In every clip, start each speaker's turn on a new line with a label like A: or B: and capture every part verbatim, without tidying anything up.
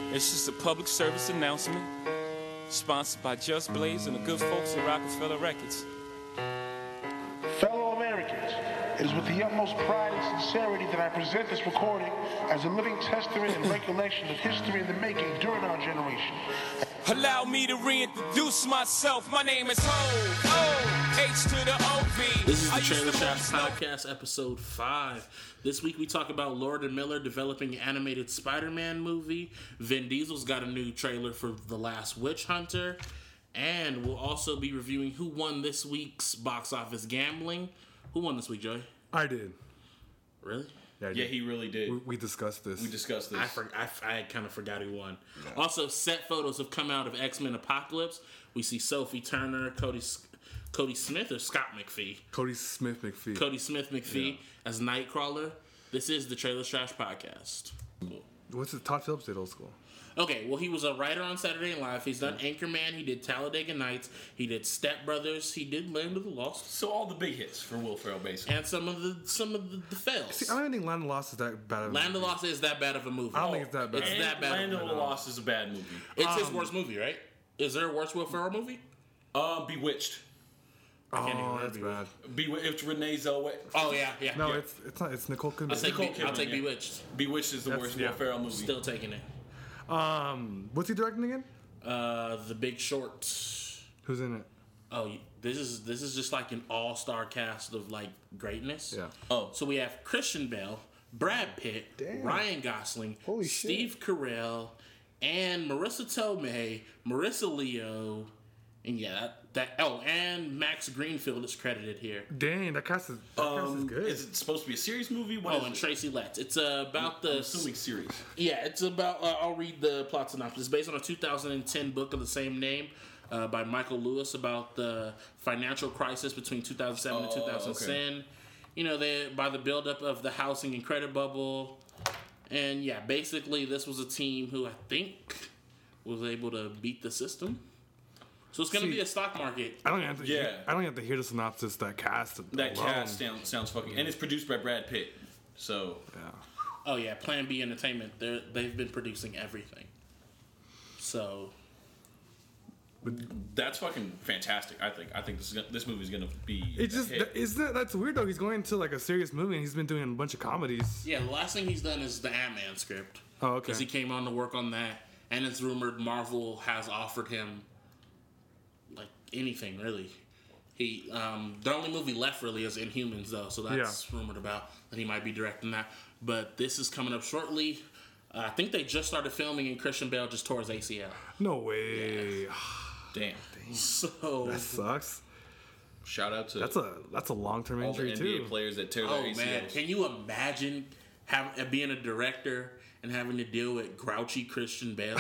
A: It's just a public service announcement, sponsored by Just Blaze and the good folks at Rockefeller Records.
B: Fellow Americans, it is with the utmost pride and sincerity that I present this recording as a living testament and recollection of history in the making during our generation.
A: Allow me to reintroduce myself. My name is Ho, O, H to the O V.
C: This is the Trailer Trash Podcast, episode five. This week we talk about Lord and Miller developing an animated Spider-Man movie. Vin Diesel's got a new trailer for The Last Witch Hunter. And we'll also be reviewing who won this week's box office gambling. Who won this week, Joey?
D: I did.
C: Really?
D: Yeah, I
E: Yeah,
D: did.
E: he really did.
D: We, we discussed this.
E: We discussed this.
C: I, for, I, I kind of forgot who won. Yeah. Also, set photos have come out of X-Men Apocalypse. We see Sophie Turner, Cody Cody Smith, or Scott McPhee?
D: Cody Smith McPhee.
C: Cody Smith McPhee
D: yeah.
C: as Nightcrawler. This is the Trailer Trash Podcast. Cool.
D: What's it? Todd Phillips did Old School.
C: Okay, well, he was a writer on Saturday Night Live. He's done Anchorman. He did Talladega Nights. He did Step Brothers. He did Land of the Lost.
E: So all the big hits for Will Ferrell, basically.
C: And some of the some of the, the fails.
D: See, I don't even think Land of the Lost is that bad of a
C: Land of
D: movie.
C: the Lost is that bad of a movie.
D: I don't think it's that bad.
C: It's
E: And
C: that bad
E: Land
C: of
E: of
C: a
E: the
C: movie.
E: Lost is a bad movie.
C: It's
D: Um,
C: his worst movie, right? Is there a worse Will Ferrell movie?
E: Uh, Bewitched.
D: Oh, that's bad.
E: Bewitched. It's Renee Zellweger.
C: Oh, yeah, yeah.
D: No,
C: yeah.
D: it's it's not. It's Nicole Kidman.
C: I'll take,
E: Nicole
C: Be- I'll
E: Kidman,
C: take
E: yeah.
C: Bewitched.
E: Bewitched is the
D: That's-
E: worst
D: yeah.
E: Will Ferrell movie.
C: Still taking it.
D: Um, what's he directing again?
C: Uh, The Big Short.
D: Who's in it?
C: Oh, this is this is just like an all-star cast of like greatness.
D: Yeah.
E: Oh.
C: So we have Christian Bale, Brad Pitt,
D: Damn.
C: Ryan Gosling,
D: Holy shit.
C: Steve Carell, and Marissa Tomei, Marissa Leo, and yeah, that, that oh, and Max Greenfield is credited here.
D: Dang, that cast is that cast is
E: Um,
D: good.
E: is it supposed to be a serious movie? What
C: Oh,
E: is
C: and
E: it?
C: Tracy Letts. It's uh, about the
E: I'm assuming series.
C: Yeah, it's about. Uh, I'll read the plot synopsis. It's based on a two thousand ten book of the same name uh, by Michael Lewis about the financial crisis between two thousand seven and
E: Oh,
C: two thousand ten.
E: okay.
C: You know, they by the buildup of the housing and credit bubble, and yeah, basically this was a team who I think was able to beat the system. So it's going to
D: See,
C: be a stock market.
D: I don't even have to.
E: Yeah.
D: Hear, I don't even have to hear the synopsis. That cast.
E: That
D: alone.
E: cast sounds, sounds fucking... And it's produced by Brad Pitt. So...
D: Yeah.
C: Oh yeah, Plan B Entertainment. They they've been producing everything. So.
E: That's fucking fantastic, I think. I think this is gonna, this movie's going to be
D: It just
E: a hit.
D: isn't that that's weird though. He's going into like a serious movie and he's been doing a bunch of comedies.
C: Yeah, the last thing he's done is the Ant-Man script.
D: Oh, okay.
C: Because he came on to work on that, and it's rumored Marvel has offered him like anything really. He um, the only movie left really is Inhumans though, so that's rumored about that he might be directing that. But this is coming up shortly. Uh, I think they just started filming, and Christian Bale just tore his A C L.
D: No way.
E: Damn.
C: So
D: That sucks.
E: Shout out to
D: That's a that's a long term
E: all the
D: injury
E: N B A
D: too.
E: players that tear their
C: oh
E: A C Ls.
C: man, can you imagine having being a director and having to deal with grouchy Christian Bale?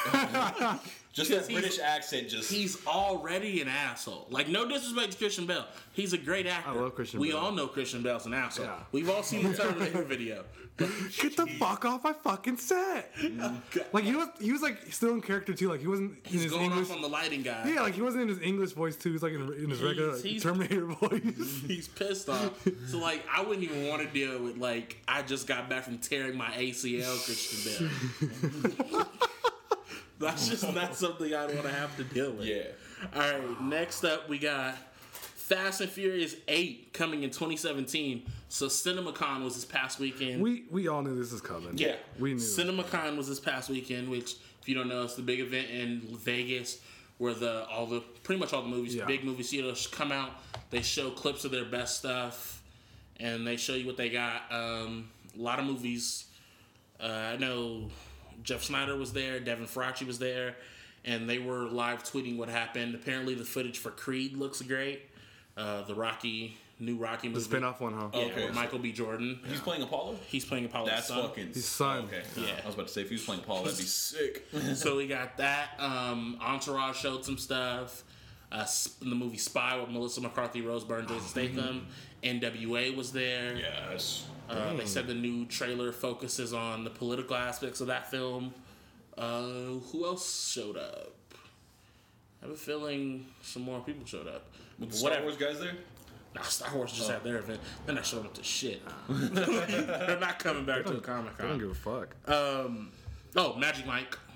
E: Just
C: Because
E: that
C: he's-
E: British accent just...
C: He's already an asshole. Like, no disrespect to Christian Bale. He's a great actor.
D: I love Christian
C: we
D: Bale.
C: all know Christian Bale's an asshole.
D: Yeah.
C: We've all seen the Terminator video.
D: Get the fuck off my fucking set. Like he was he was like still in character too. Like he wasn't in
C: He's
D: his
C: going
D: English.
C: off on the lighting guy.
D: Yeah, like he wasn't in his English voice too. He's like in, in his regular like,
C: he's-
D: Terminator voice.
C: He's pissed off. So, like, I wouldn't even want to deal with, like, I just got back from tearing my A C L, Christian Bale. That's just not something I want to have to deal with.
E: Yeah.
C: All right, next up we got Fast and Furious eight coming in twenty seventeen. So CinemaCon was this past weekend.
D: we we all knew this was coming.
C: yeah,
D: we knew.
C: CinemaCon was this past weekend, which if you don't know, it's the big event in Vegas where the all the pretty much all the movies,
D: Yeah.
C: big movie studios come out. They show clips of their best stuff, and they show you what they got. Um, a lot of movies. Uh, I know Jeff Snyder was there, Devin Faraci was there, and they were live tweeting what happened. Apparently, the footage for Creed looks great. Uh, the Rocky, new Rocky movie.
D: The spin-off one, huh?
C: Yeah,
E: Okay.
C: with Michael B. Jordan.
E: He's playing Apollo?
C: He's playing Apollo's
E: That's
C: son.
E: fucking...
D: His son.
E: Okay.
C: Yeah.
E: I was about to say, if he was playing Apollo, that'd be sick.
C: So we got that. Um, Entourage showed some stuff. Uh, Sp- the movie Spy with Melissa McCarthy, Rose Byrne, Jason Statham. N W A was there.
E: Yes.
C: Uh, they said the new trailer focuses on the political aspects of that film. Uh, who else showed up? I have a feeling some more people showed up.
E: With the Star
C: Whatever.
E: Wars guys there?
C: Nah, Star Wars just had their event. They're not showing up to shit. They're not coming back to a Comic
D: I don't
C: Con.
D: give a fuck.
C: Um, oh, Magic Mike.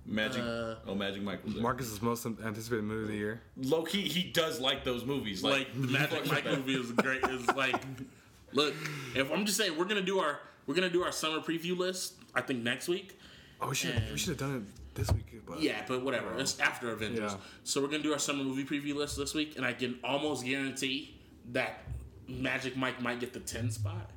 E: Magic.
C: Uh,
E: oh, Magic Mike was there.
D: Marcus's most anticipated movie of the year.
E: Low key, he does like those movies. Like,
C: Like the Magic Mike movie is great. Is like, look, if I'm just saying, we're gonna do our we're gonna do our summer preview list. I think next week.
D: Oh, we should
C: And-
D: we should have done it this week. But
C: Yeah, but whatever. It's after Avengers.
D: Yeah.
C: So we're gonna do our summer movie preview list this week, and I can almost guarantee that Magic Mike might get the ten spot.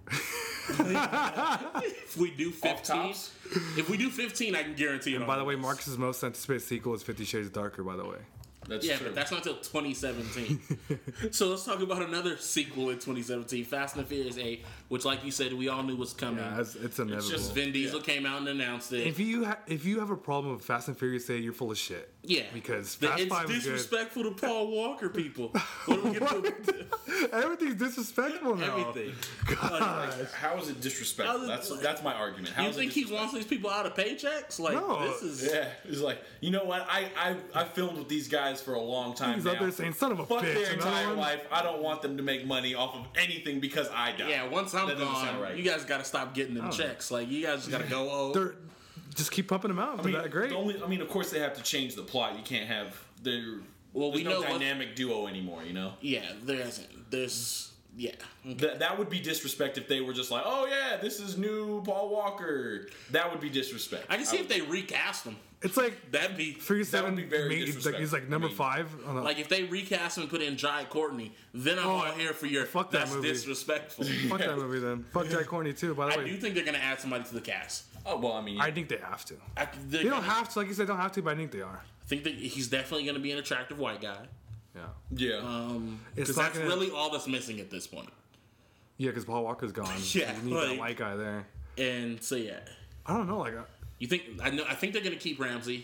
C: If we do fifteen,
E: tops?
C: if we do fifteen, I can guarantee it.
D: And
C: on
D: by the way,
C: list.
D: Marcus's most anticipated sequel is Fifty Shades Darker. By the way,
E: that's
C: Yeah,
E: true.
C: but that's not until twenty seventeen. So let's talk about another sequel in twenty seventeen, Fast and Furious eight, which, like you said, we all knew was coming.
D: yeah, it's, it's inevitable.
E: just
C: Vin Diesel
E: Yeah.
C: came out and announced it.
D: if you ha- if you have a problem with Fast and Furious eight, you're full of shit.
C: yeah,
D: because
C: The-
D: Fast
C: it's
D: Five is good.
C: disrespectful to Paul Walker, people. What are we gonna do?
D: Everything's disrespectful now.
C: Everything.
E: Like, how is it disrespectful?
C: How is it-
E: That's that's my argument. How
C: You
E: is it
C: think he
E: disrespectful?
C: wants these people out of paychecks? Like
D: No.
C: this is
E: Yeah, it's like, you know what? I I I filmed with these guys for a long time
D: He's
E: now.
D: out there saying, "Son of a
E: Fuck
D: bitch."
E: their
D: another
E: entire
D: one?
E: life. I don't want them to make money off of anything because I die.
C: yeah. Once I'm
E: That doesn't
C: gone,
E: sound right.
C: you guys got to stop getting them checks. Like you guys just got to go. Oh,
D: They're just keep pumping them out.
E: I mean,
D: They're that great.
E: the only, I mean, of course they have to change the plot. You can't have the
C: Well,
E: there's
C: we
E: no
C: know what-
E: dynamic duo anymore. You know
C: yeah. There isn't. There's yeah.
E: that that would be disrespect if they were just like, oh yeah, this is new Paul Walker. That would be disrespect.
C: I can see
E: I
C: if they recast them.
D: It's like
C: That'd be
D: Furious
E: That would
D: Seven.
E: be very
D: made- he's like,
E: disrespectful.
D: he's like number
E: I mean,
D: five. On the,
C: like if they recast him and put in Jai Courtney, then I'm
D: Oh,
C: all here for your.
D: fuck that
C: That's
D: movie.
C: disrespectful.
D: fuck that movie then. Fuck Jack Corney too. By the
C: I
D: way,
C: do think they're gonna add somebody to the cast.
E: oh well, I mean,
D: I think they have to.
C: I,
D: They don't have to, like you said, they don't have to, but I think they are.
C: I think that he's definitely gonna be an attractive white guy.
D: Yeah.
E: yeah.
C: Um,
D: It's
C: because
D: not
C: that's
D: gonna-
C: really all that's missing at this point.
D: Yeah, because Paul Walker's gone.
C: Yeah,
D: you need
C: like-
D: that white guy there.
C: And so yeah,
D: I don't know, like uh,
C: you think I know? I think they're gonna keep Ramsey.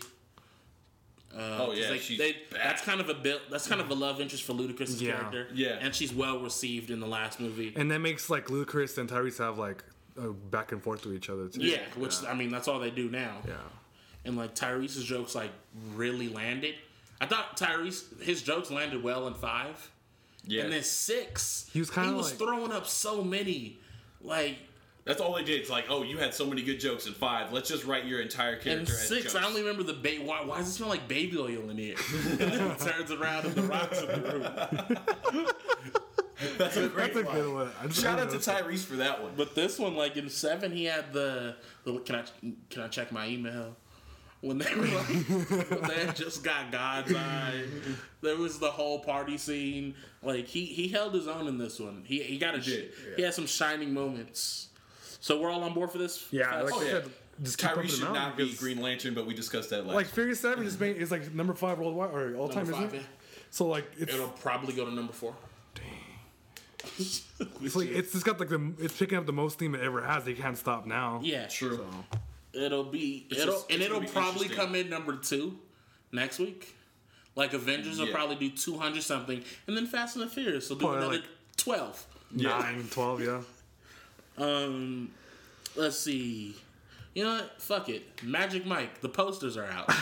C: Uh,
E: Oh,
C: 'cause
E: yeah,
C: they,
E: she's
C: they,
E: bad.
C: that's kind of a bit. That's kind of a love interest for Ludacris's
D: Yeah.
C: character.
E: Yeah.
C: and she's well received in the last movie.
D: and that makes like Ludacris and Tyrese have like uh, back and forth to each other too.
C: yeah, which I mean, that's all they do now.
D: Yeah.
C: And like Tyrese's jokes like really landed. I thought Tyrese his jokes landed well in five,
E: yeah.
C: and then six
D: He was kinda
C: he was
D: like-
C: throwing up so many like.
E: That's all they did. It's like, oh, you had so many good jokes in five. Let's just write your entire character
C: And
E: as
C: six,
E: jokes.
C: I only remember the ba- why, why does it smell like baby oil in here? And then it turns around and the rocks in the room.
E: That's a great
D: That's a
E: one.
D: good one. I just-
E: Shout
D: I
E: out to
D: don't know.
E: Tyrese for that one.
C: But this one, like in seven, he had the, the can I can I check my email? When they were like, when they had just got God's eye. There was the whole party scene. Like he he held his own in this one. He he got a
E: did,
C: he had some shining moments. So we're all on board for this.
D: Yeah, like
E: Oh,
D: I
E: yeah.
D: said, just keep
E: Tyrese
D: pumping
E: should
D: them out
E: not be
D: because,
E: Green Lantern, but we discussed that last.
D: Like Furious Seven is made, is like number five worldwide or all time,
C: Number
D: isn't
C: five,
D: it?
C: yeah.
D: So like it's
C: It'll probably go to number four.
D: it's like it's just got like the it's picking up the most steam it ever has. They can't stop now.
C: Yeah,
E: True.
C: It'll be
E: It's
C: it'll
E: just-
C: and
E: it's
C: it'll
E: gonna be
C: probably
E: interesting.
C: come in number two next week. Like Avengers will
E: Yeah.
C: probably do two hundred something, and then Fast and the Furious will do
D: Probably
C: another
D: like-
C: twelve.
D: Nine, twelve, yeah.
C: Um, let's see. You know what? Fuck it. Magic Mike. The posters are out.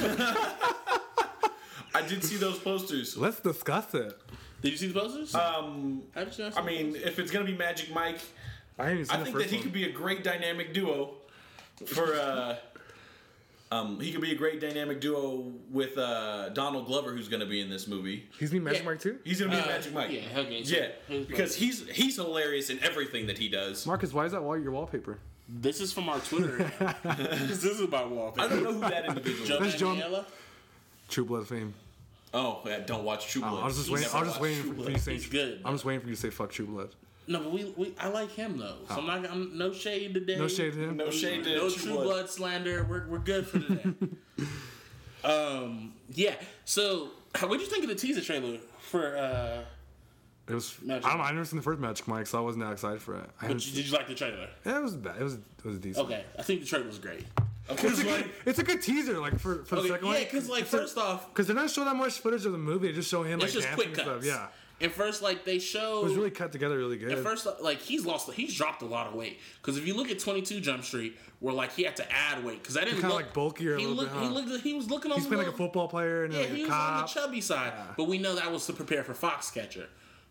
E: I did see those posters.
D: Let's discuss it.
C: Did you see the posters?
E: Um,
C: Have you seen
E: I mean, if it's gonna be Magic Mike,
D: I haven't even seen
E: I
D: the
E: think
D: first
E: that he
D: one.
E: could be a great dynamic duo for. Uh, um, he could be a great dynamic duo with uh, Donald Glover, who's gonna be in this movie.
D: He's been Magic
C: Yeah.
D: Mike too.
E: He's gonna be
C: Uh,
E: in Magic Mike.
C: yeah, okay, so
E: yeah,
C: here's
E: because he's he's hilarious in everything that he does.
D: Marcus, why is that wall your wallpaper?
C: This is from our Twitter. this is about wallpaper.
E: I don't know who that individual
C: Joe
E: is.
D: That's John-
C: Daniela?
D: True Blood fame.
E: Oh, yeah, don't watch True Blood.
D: I was just
E: He's
D: waiting. I
E: never
D: was just
E: watched
D: waiting
E: True
D: for
E: Blood.
D: you to say.
C: He's good,
D: I'm just waiting for you to say fuck True Blood.
C: No, but we, we I like him though. So I'm not. I'm no shade today.
D: No shade to him.
E: No shade to
C: No
E: True,
C: True
E: Blood.
C: Blood slander. We're we're good for today. um. Yeah. So, what did you think of the teaser trailer for? uh
D: It was.
C: Magic
D: I don't know. I never seen the first Magic Mike, so I wasn't that excited for it. I
C: But
D: haven't
C: you,
D: seen-
C: did you like the trailer?
D: yeah, it was bad. It was. It was decent.
C: Okay, I think the trailer was great.
D: It's
E: Okay.
D: a good. It's a good teaser, like for for the
C: Okay,
D: second
C: yeah,
D: one.
C: because like first off,
D: because they're not showing that much footage of the movie. They're just showing him like
C: it's just
D: dancing
C: quick
D: and
C: cuts.
D: stuff. Yeah,
C: And first, like they show.
D: it was really cut together, really good.
C: At first, like he's lost, he's dropped a lot of weight. Because if you look at twenty-two Jump Street, where like he had to add weight, because I didn't
D: kinda
C: look
D: like bulkier a
C: He
D: little
C: looked,
D: bit,
C: he
D: huh?
C: looked, he was looking on.
D: He's
C: the
D: been like a
C: little-
D: football player and
C: Yeah,
D: like
C: he
D: a
C: was on the
D: cop.
C: chubby side, but we know that was to prepare for Foxcatcher.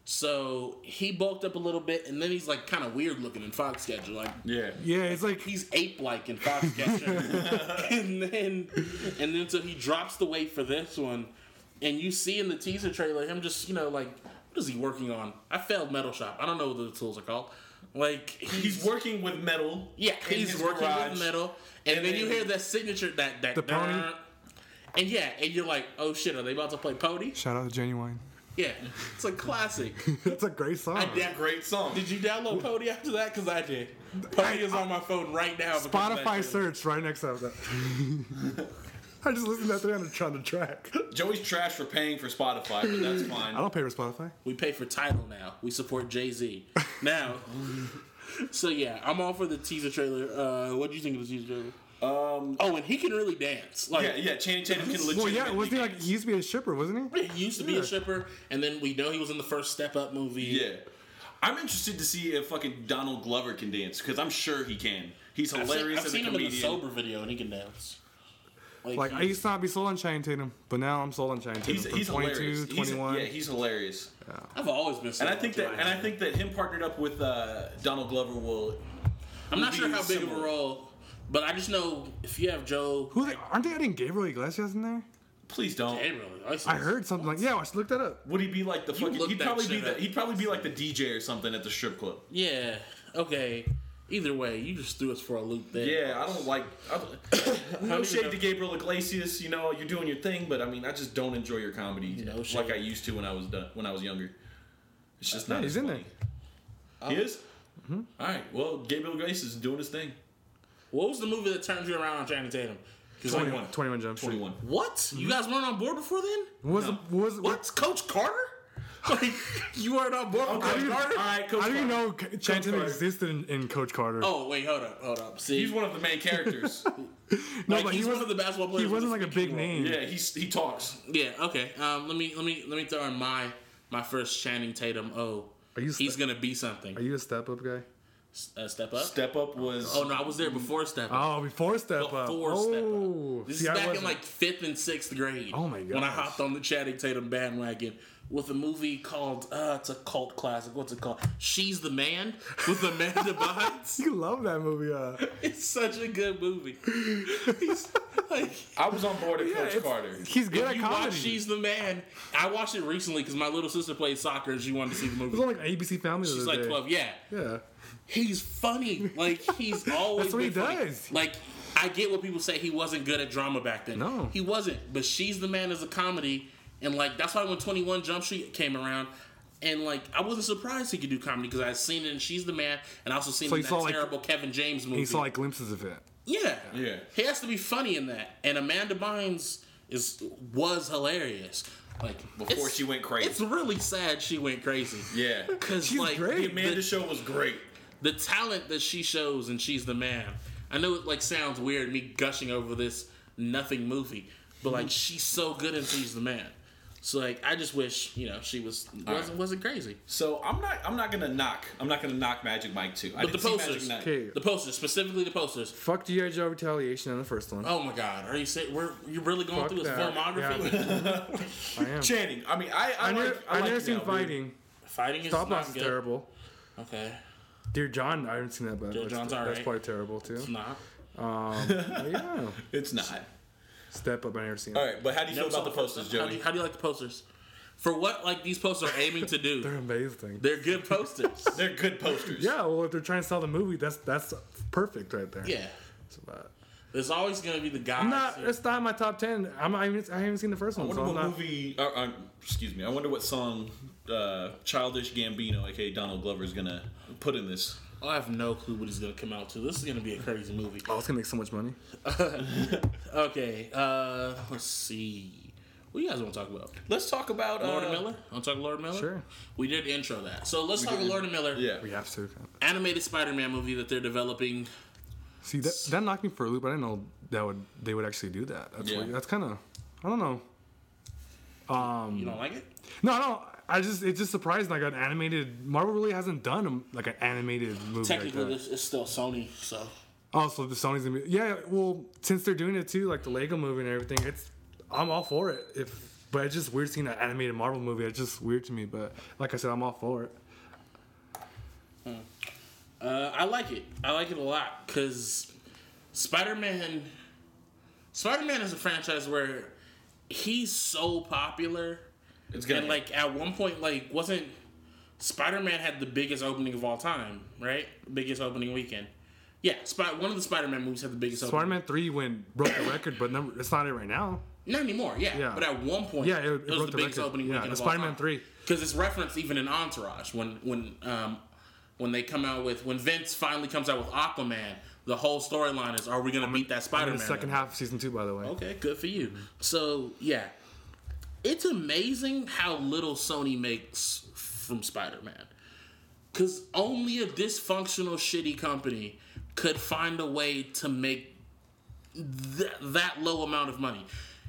C: So he bulked up a little bit, and then he's like kind of weird looking in Foxcatcher. Like
E: Yeah.
D: Yeah, it's like
C: he's ape like in Foxcatcher, and then and then so he drops the weight for this one, and you see in the teaser trailer him just you know like what is he working on? I failed Metal Shop. I don't know what the tools are called. Like he's,
E: He's working with metal.
C: yeah,
E: in
C: he's
E: his
C: working
E: garage.
C: with metal, and,
E: And
C: then,
E: then-
C: you hear that signature that that
D: The pony?
C: dun, and yeah, and you're like, oh shit, are they about to play Pony?
D: shout out to Genuine.
C: Yeah, it's a classic.
D: That's a great song.
C: I did.
E: Great song.
C: Did you download Pony after that? Because I did. Pony is on my phone right now. because of that
D: Spotify
C: shit.
D: search right next to that. I just listened to that thing on the, on the track.
E: Joey's trash for paying for Spotify, but that's
D: I
E: fine.
D: don't pay for Spotify.
C: We pay for Tidal now. We support Jay Z now. So yeah, I'm all for the teaser trailer. Uh, what do you think of the teaser trailer?
E: Um,
C: Oh, and he can really dance. Like,
E: yeah, yeah. Channing Tatum can legitimately.
D: Well, yeah, wasn't he like he used to be a stripper, wasn't he?
C: he used to be
D: Yeah.
C: a stripper, and then we know he was in the first Step Up movie.
E: Yeah. I'm interested to see if fucking Donald Glover can dance because I'm sure he can. He's
C: I've
E: hilarious
C: seen, I've
E: as
C: seen
E: a
C: him in the
E: comedian.
C: sober video, and he can dance.
D: Like I
C: he-
D: used to not be sold on Channing Tatum, but now I'm sold on Channing Tatum.
E: He's
D: From
E: he's hilarious.
D: twenty-two,
E: He's-
D: twenty-one.
E: yeah, he's hilarious.
C: I've always been.
E: And I think that and I think that him partnered up with uh, Donald Glover will.
C: I'm not
E: will
C: sure
E: be
C: how big of a
E: similar.
C: role, but I just know if you have Joe.
D: Who they, aren't they adding Gabriel Iglesias in there?
E: Please don't.
C: Gabriel,
D: I heard something like yeah. I should look that up.
E: Would he be like the
C: You
E: fucking?
C: looked
E: He'd
C: that
E: probably be
C: shit
E: the.
C: up.
E: He'd probably be like the D J or something at the strip club.
C: Yeah. Okay. Either way, you just threw us for a loop there.
E: Yeah, I don't like. I don't, no
C: do you
E: shade
C: know?
E: to Gabriel Iglesias. You know, you're doing your thing, but I mean, I just don't enjoy your comedy
C: No
E: like
C: shade.
E: I used to when I was done, when I was younger. It's just
D: Yeah,
E: not.
D: he's
E: as
D: in
E: funny. He is. All right. Well, Gabriel Iglesias is doing his thing.
C: What was the movie that turned you around on Channing Tatum? 'Cause like-
E: twenty-one.
D: twenty-one Jump Street.
E: Twenty-one.
C: What? You guys weren't on board before then?
D: Was
E: No.
D: was
C: What? Coach Carter? Like you weren't on board with
E: Okay.
C: Coach
E: All
C: Carter?
E: right, Coach
D: How do you
E: Carter.
D: know K- Channing Tatum
E: Carter.
D: existed in, in Coach Carter?
C: Oh wait, hold up, hold up. See,
E: He's one of the main characters.
D: no,
C: like,
D: but
C: he's
D: he
C: one
D: was
C: of the basketball players.
D: he wasn't
C: with
D: like a
C: speaking
D: big
C: role.
D: name.
E: Yeah, he's he talks.
C: Yeah. Okay. Um. Let me let me let me throw in my my first Channing Tatum. Oh,
D: Are you
C: he's
D: st-
C: gonna be something.
D: Are you a step up guy?
C: Uh, step up.
E: Step Up was.
C: Oh no, I was there before Step Up.
D: Oh, before step up.
C: Before
D: oh,
C: Step Up. This
D: See,
C: is
D: I
C: back in
D: wasn't.
C: like fifth and sixth grade.
D: Oh my
C: When I
D: gosh.
C: hopped on the Channing Tatum bandwagon with a movie called uh, it's a cult classic. What's it called? She's the Man with Amanda Bynes.
D: You love that movie, uh.
C: It's such a good movie. He's like,
E: I was on board at
D: Yeah,
E: Coach
D: it's-
E: Carter.
D: He's good
C: if
D: at
C: you
D: comedy.
C: watch She's the Man, I watched it recently because my little sister played soccer and she wanted to see the
D: it was
C: movie.
D: on like A B C Family. the
C: She's
D: other
C: like
D: day.
C: twelve. Yeah,
D: Yeah.
C: he's funny. Like he's always
D: That's what he
C: been funny.
D: does.
C: Like I get what people say he wasn't good at drama back then.
D: No.
C: he wasn't. But She's the Man is a comedy, and like that's why when twenty-one Jump Street came around, and like I wasn't surprised he could do comedy because I had seen it in She's the Man, and I also seen
D: So
C: it
D: you
C: in
D: saw,
C: that
D: like-
C: terrible Kevin James movie.
D: He saw like glimpses of it.
C: yeah,
E: Yeah.
C: He has to be funny in that, and Amanda Bynes is was hilarious. Like
E: Before
C: it's-
E: she went crazy.
C: It's really sad she went crazy.
E: Yeah.
C: Because
D: She's
C: like
D: great.
E: The Amanda
C: the,
E: show was great.
C: the talent that she shows and She's the Man. I know it like sounds weird me gushing over this nothing movie, but like she's so good in She's the Man. So like I just wish you know she was wasn't
E: right.
C: wasn't crazy.
E: So I'm not I'm not gonna knock I'm not gonna knock Magic Mike too. I
C: But the
E: didn't see Magic
C: posters,
E: Mike.
D: Okay.
C: the posters specifically the posters.
D: Fuck G I. Joe Retaliation in the first one.
C: Oh my God, are you saying we're you really going
D: Fuck
C: through his
D: that.
C: filmography?
D: I am.
E: Channing. I mean I I,
D: I, never,
E: like
D: I
E: I like
D: never
E: the
D: seen
E: album.
D: Fighting.
C: Fighting is
D: Stop
C: not
D: Loss is
C: good.
D: terrible.
C: Okay,
D: Dear John, I haven't seen that, but
C: Dear
D: that's,
C: John's
D: that's
C: alright.
D: probably terrible too.
C: it's not.
D: Um, but yeah,
E: It's not.
D: Step Up. I never seen.
E: All
D: it.
E: right, but how do you
C: Never
E: feel about the
C: saw
E: posters,
C: How do,
E: Joey?
C: you, how do you like the posters? For what like these posters are aiming to do?
D: They're amazing.
C: They're good posters.
E: They're good posters.
D: Yeah, well, if they're trying to sell the movie, that's that's perfect right there.
C: Yeah.
D: So, uh,
C: There's always gonna be the guy.
D: I'm not. It's not in my top ten. I'm. I haven't, I haven't seen the first
E: I
D: one.
E: wonder
D: So
E: what
D: I'm not,
E: movie. Uh, uh, excuse me. I wonder what song uh, Childish Gambino, aka Donald Glover, is gonna put in this.
C: I have no clue what he's gonna come out to. This is gonna be a crazy movie.
D: Oh, it's gonna make so much money.
C: Okay, uh, let's see. What do you guys want to talk about?
E: Let's talk about uh,
C: Lord and Miller? Want to talk Lord and Miller?
D: Sure.
C: We did intro that. So let's talk
E: did.
C: Lord and Miller.
E: Yeah.
D: We have to.
C: Animated Spider-Man movie that they're developing.
D: See that that knocked me for a loop. I didn't know that would they would actually do that. That's
E: Yeah.
D: weird. That's kind of. I don't know. Um.
C: You don't like it?
D: No, no. I just it's just surprising. Like an animated Marvel really hasn't done a, like an animated movie
C: Technically,
D: like that.
C: this is still Sony, so
D: Oh, so the Sony's gonna be yeah. Well, since they're doing it too, like the Lego movie and everything, it's I'm all for it. If but it's just weird seeing an animated Marvel movie. It's just weird to me. But like I said, I'm all for it.
C: Uh, I like it. I like it a lot because Spider-Man. Spider-Man is a franchise where he's so popular,
E: It's gonna
C: and like at one point, like wasn't Spider-Man had the biggest opening of all time, right? Biggest opening weekend. Yeah, Spy- one of the Spider-Man movies had the biggest opening.
D: Spider-Man three went broke the record, but number, it's not it right now.
C: Not anymore, yeah.
D: Yeah.
C: But at one point,
D: Yeah, it- it
C: was
D: broke
C: the
D: the
C: biggest
D: record.
C: opening
D: Yeah,
C: weekend
D: the
C: of all
D: Spider-Man
C: time.
D: three.
C: Because it's referenced even in Entourage when when um when they come out with when Vince finally comes out with Aquaman. The whole storyline is, are we going to beat that
D: I'm
C: Spider-Man?
D: in the second half of season two, by the way.
C: Okay, good for you. So yeah, it's amazing how little Sony makes from Spider-Man. Because only a dysfunctional, shitty company could find a way to make th- that low amount of money.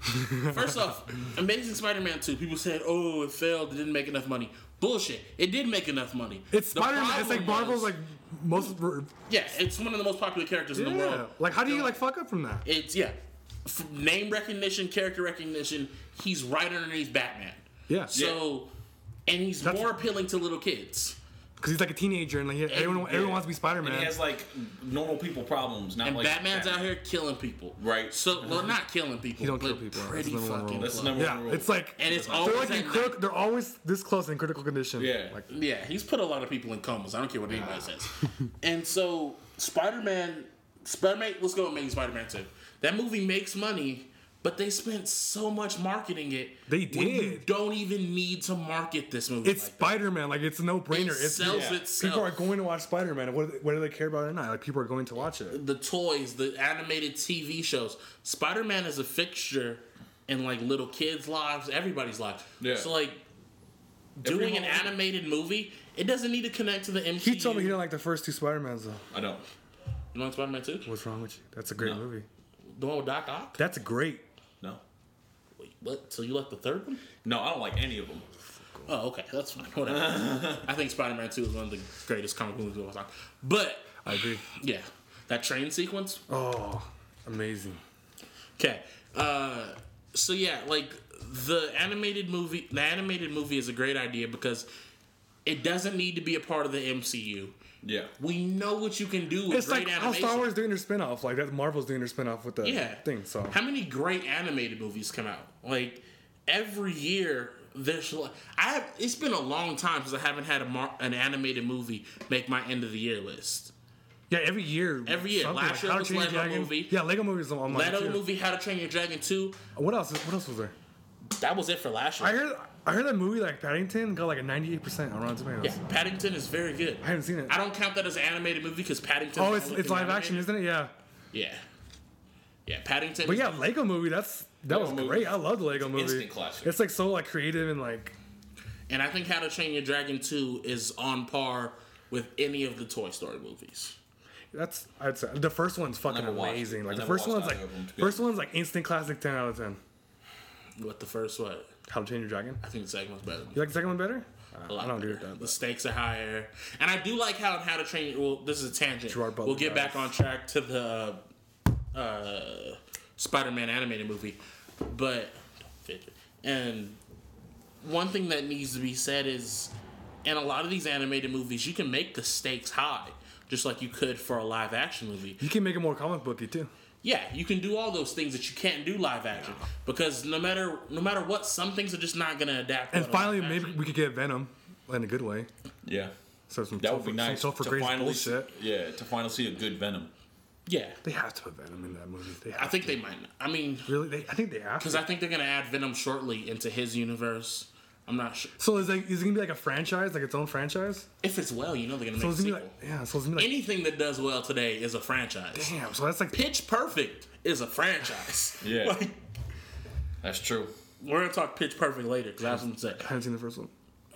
C: First off, Amazing Spider-Man two, people said, oh, it failed, it didn't make enough money. Bullshit. It did make enough money.
D: It's
C: The
D: Spider-Man. It's like
C: problem
D: Marvel's
C: was-
D: like most.
C: Yeah, it's one of the most popular characters in the
D: Yeah.
C: world.
D: Like, how do you like fuck up from that?
C: It's, yeah. F- name recognition, character recognition, he's right underneath Batman.
D: Yeah.
C: So, and he's
D: That's-
C: more appealing to little kids.
D: Because he's like a teenager and like he- everyone, everyone wants to be
E: And
D: Spider-Man.
E: he has like normal people problems, not
C: And
E: like
C: Batman's out here killing people.
E: Right.
C: So, well, not killing people.
D: He don't
C: but
D: kill people. That's
C: Pretty
D: the number one
C: fucking
D: rule.
E: That's the
C: close.
E: number
D: Yeah,
E: one rule.
D: it's like
C: And it's
D: they're
C: always
D: like in
C: at
D: critical,
C: night.
D: they're always this close in critical condition.
E: Yeah.
D: like
C: Yeah, he's put a lot of people in comas. I don't care what anybody says. And so, Spider-Man, Spider-Man, let's go Amazing Spider-Man two. That movie makes money, but they spent so much marketing it.
D: They
C: when You
D: did.
C: don't even need to market this movie.
D: it's
C: like that.
D: Spider-Man. Like it's a no-brainer.
C: It
D: It's
C: sells
E: yeah.
C: itself.
D: people are going to watch Spider-Man. What do they, what do they care about it or not? Like people are going to watch it.
C: The toys, the animated T V shows. Spider-Man is a fixture in like little kids' lives, everybody's lives.
E: Yeah.
C: So like
E: Every
C: doing an
E: home-
C: animated movie, it doesn't need to connect to the M C U.
D: He told me he didn't like the first two Spider-Mans though.
E: I don't.
C: You know Spider-Man two?
D: What's wrong with you? That's a great
E: No.
D: movie.
C: The one with Doc Ock?
D: That's great.
E: No.
C: Wait, what? So you like the third one?
E: No, I don't like any of them.
C: Oh, okay, that's fine. Whatever. I think Spider-Man two is one of the greatest comic movies of all time. But
D: I agree.
C: yeah, that train sequence.
D: Oh, amazing.
C: Okay. Uh, so yeah, like the animated movie. The animated movie is a great idea because it doesn't need to be a part of the M C U.
E: Yeah.
C: We know what you can do with
D: It's
C: great
D: like how
C: animation.
D: Star Wars doing their spin-off. Like that Marvel's doing their spin-off with the
C: Yeah.
D: thing. So
C: How many great animated movies come out? Like every year, there's like I have. It's been a long time since I haven't had a mar- an animated movie make my end of the year list.
D: yeah, every year.
C: Every year.
D: something
C: Last year
D: How to
C: was
D: Train Your
C: Lego
D: Dragon.
C: movie.
D: Yeah, Lego movies on mine
C: Lego
D: too.
C: movie, How to Train Your Dragon two.
D: What else? What else was there?
C: That was it for last year.
D: I heard. I heard that movie like Paddington got like a ninety-eight percent on Rotten Tomatoes.
C: Yeah, Paddington is very good.
D: I haven't seen it.
C: I don't count that as an animated movie because Paddington.
D: Oh, it's it's live action, isn't it? Yeah.
C: Yeah. Yeah, Paddington.
D: But
C: is-
D: yeah, Lego movie. That's that was
E: Lego movie.
D: great. I love the Lego movie.
E: Instant classic.
D: It's like so like creative and like
C: And I think How to Train Your Dragon two is on par with any of the Toy Story movies.
D: that's I'd say the first one's fucking
E: never watched-
D: amazing.
E: I
D: Like the
E: never
D: first
E: watched
D: one's like
E: either of them, to be
D: first
E: honest.
D: one's like instant classic ten out of ten.
C: What the first what?
D: How to Train Your Dragon.
C: I think the second one's better.
D: You like the second one better?
C: A lot
D: I don't do
C: better.
D: it.
C: The stakes are higher, and I do like how How to Train. Well, this is a tangent.
D: Gerard Butler
C: We'll get back
D: does.
C: on track to the uh, Spider-Man animated movie, but and one thing that needs to be said is, in a lot of these animated movies, you can make the stakes high, just like you could for a live action movie.
D: You can make it more comic booky too.
C: Yeah, you can do all those things that you can't do live action because no matter no matter what, some things are just not gonna adapt.
D: And
C: well to
D: finally,
C: live
D: maybe
C: action.
D: we could get Venom in a good way.
E: Yeah.
D: So some
E: That would be
D: some
E: nice
D: Topher
E: to
D: Grace
E: finally see,
D: bullshit.
E: yeah, to finally see a good Venom.
C: Yeah,
D: They have to put Venom in that movie. They have
C: I think
D: to.
C: they might. I mean,
D: really. They, I think they have
C: because
D: to.
C: I think they're gonna add Venom shortly into his universe. I'm not sure
D: So is like is it gonna be like a franchise, like its own franchise?
C: if it's well. You know they're gonna
D: So
C: make a
D: it's gonna be
C: sequel.
D: like yeah. So it's gonna be like
C: Anything that does well today is a franchise.
D: damn. So that's like
C: Pitch Perfect is a franchise.
E: Yeah.
C: Like,
E: That's true.
C: we're gonna talk Pitch Perfect later because I have something to say.
D: I haven't seen the first one.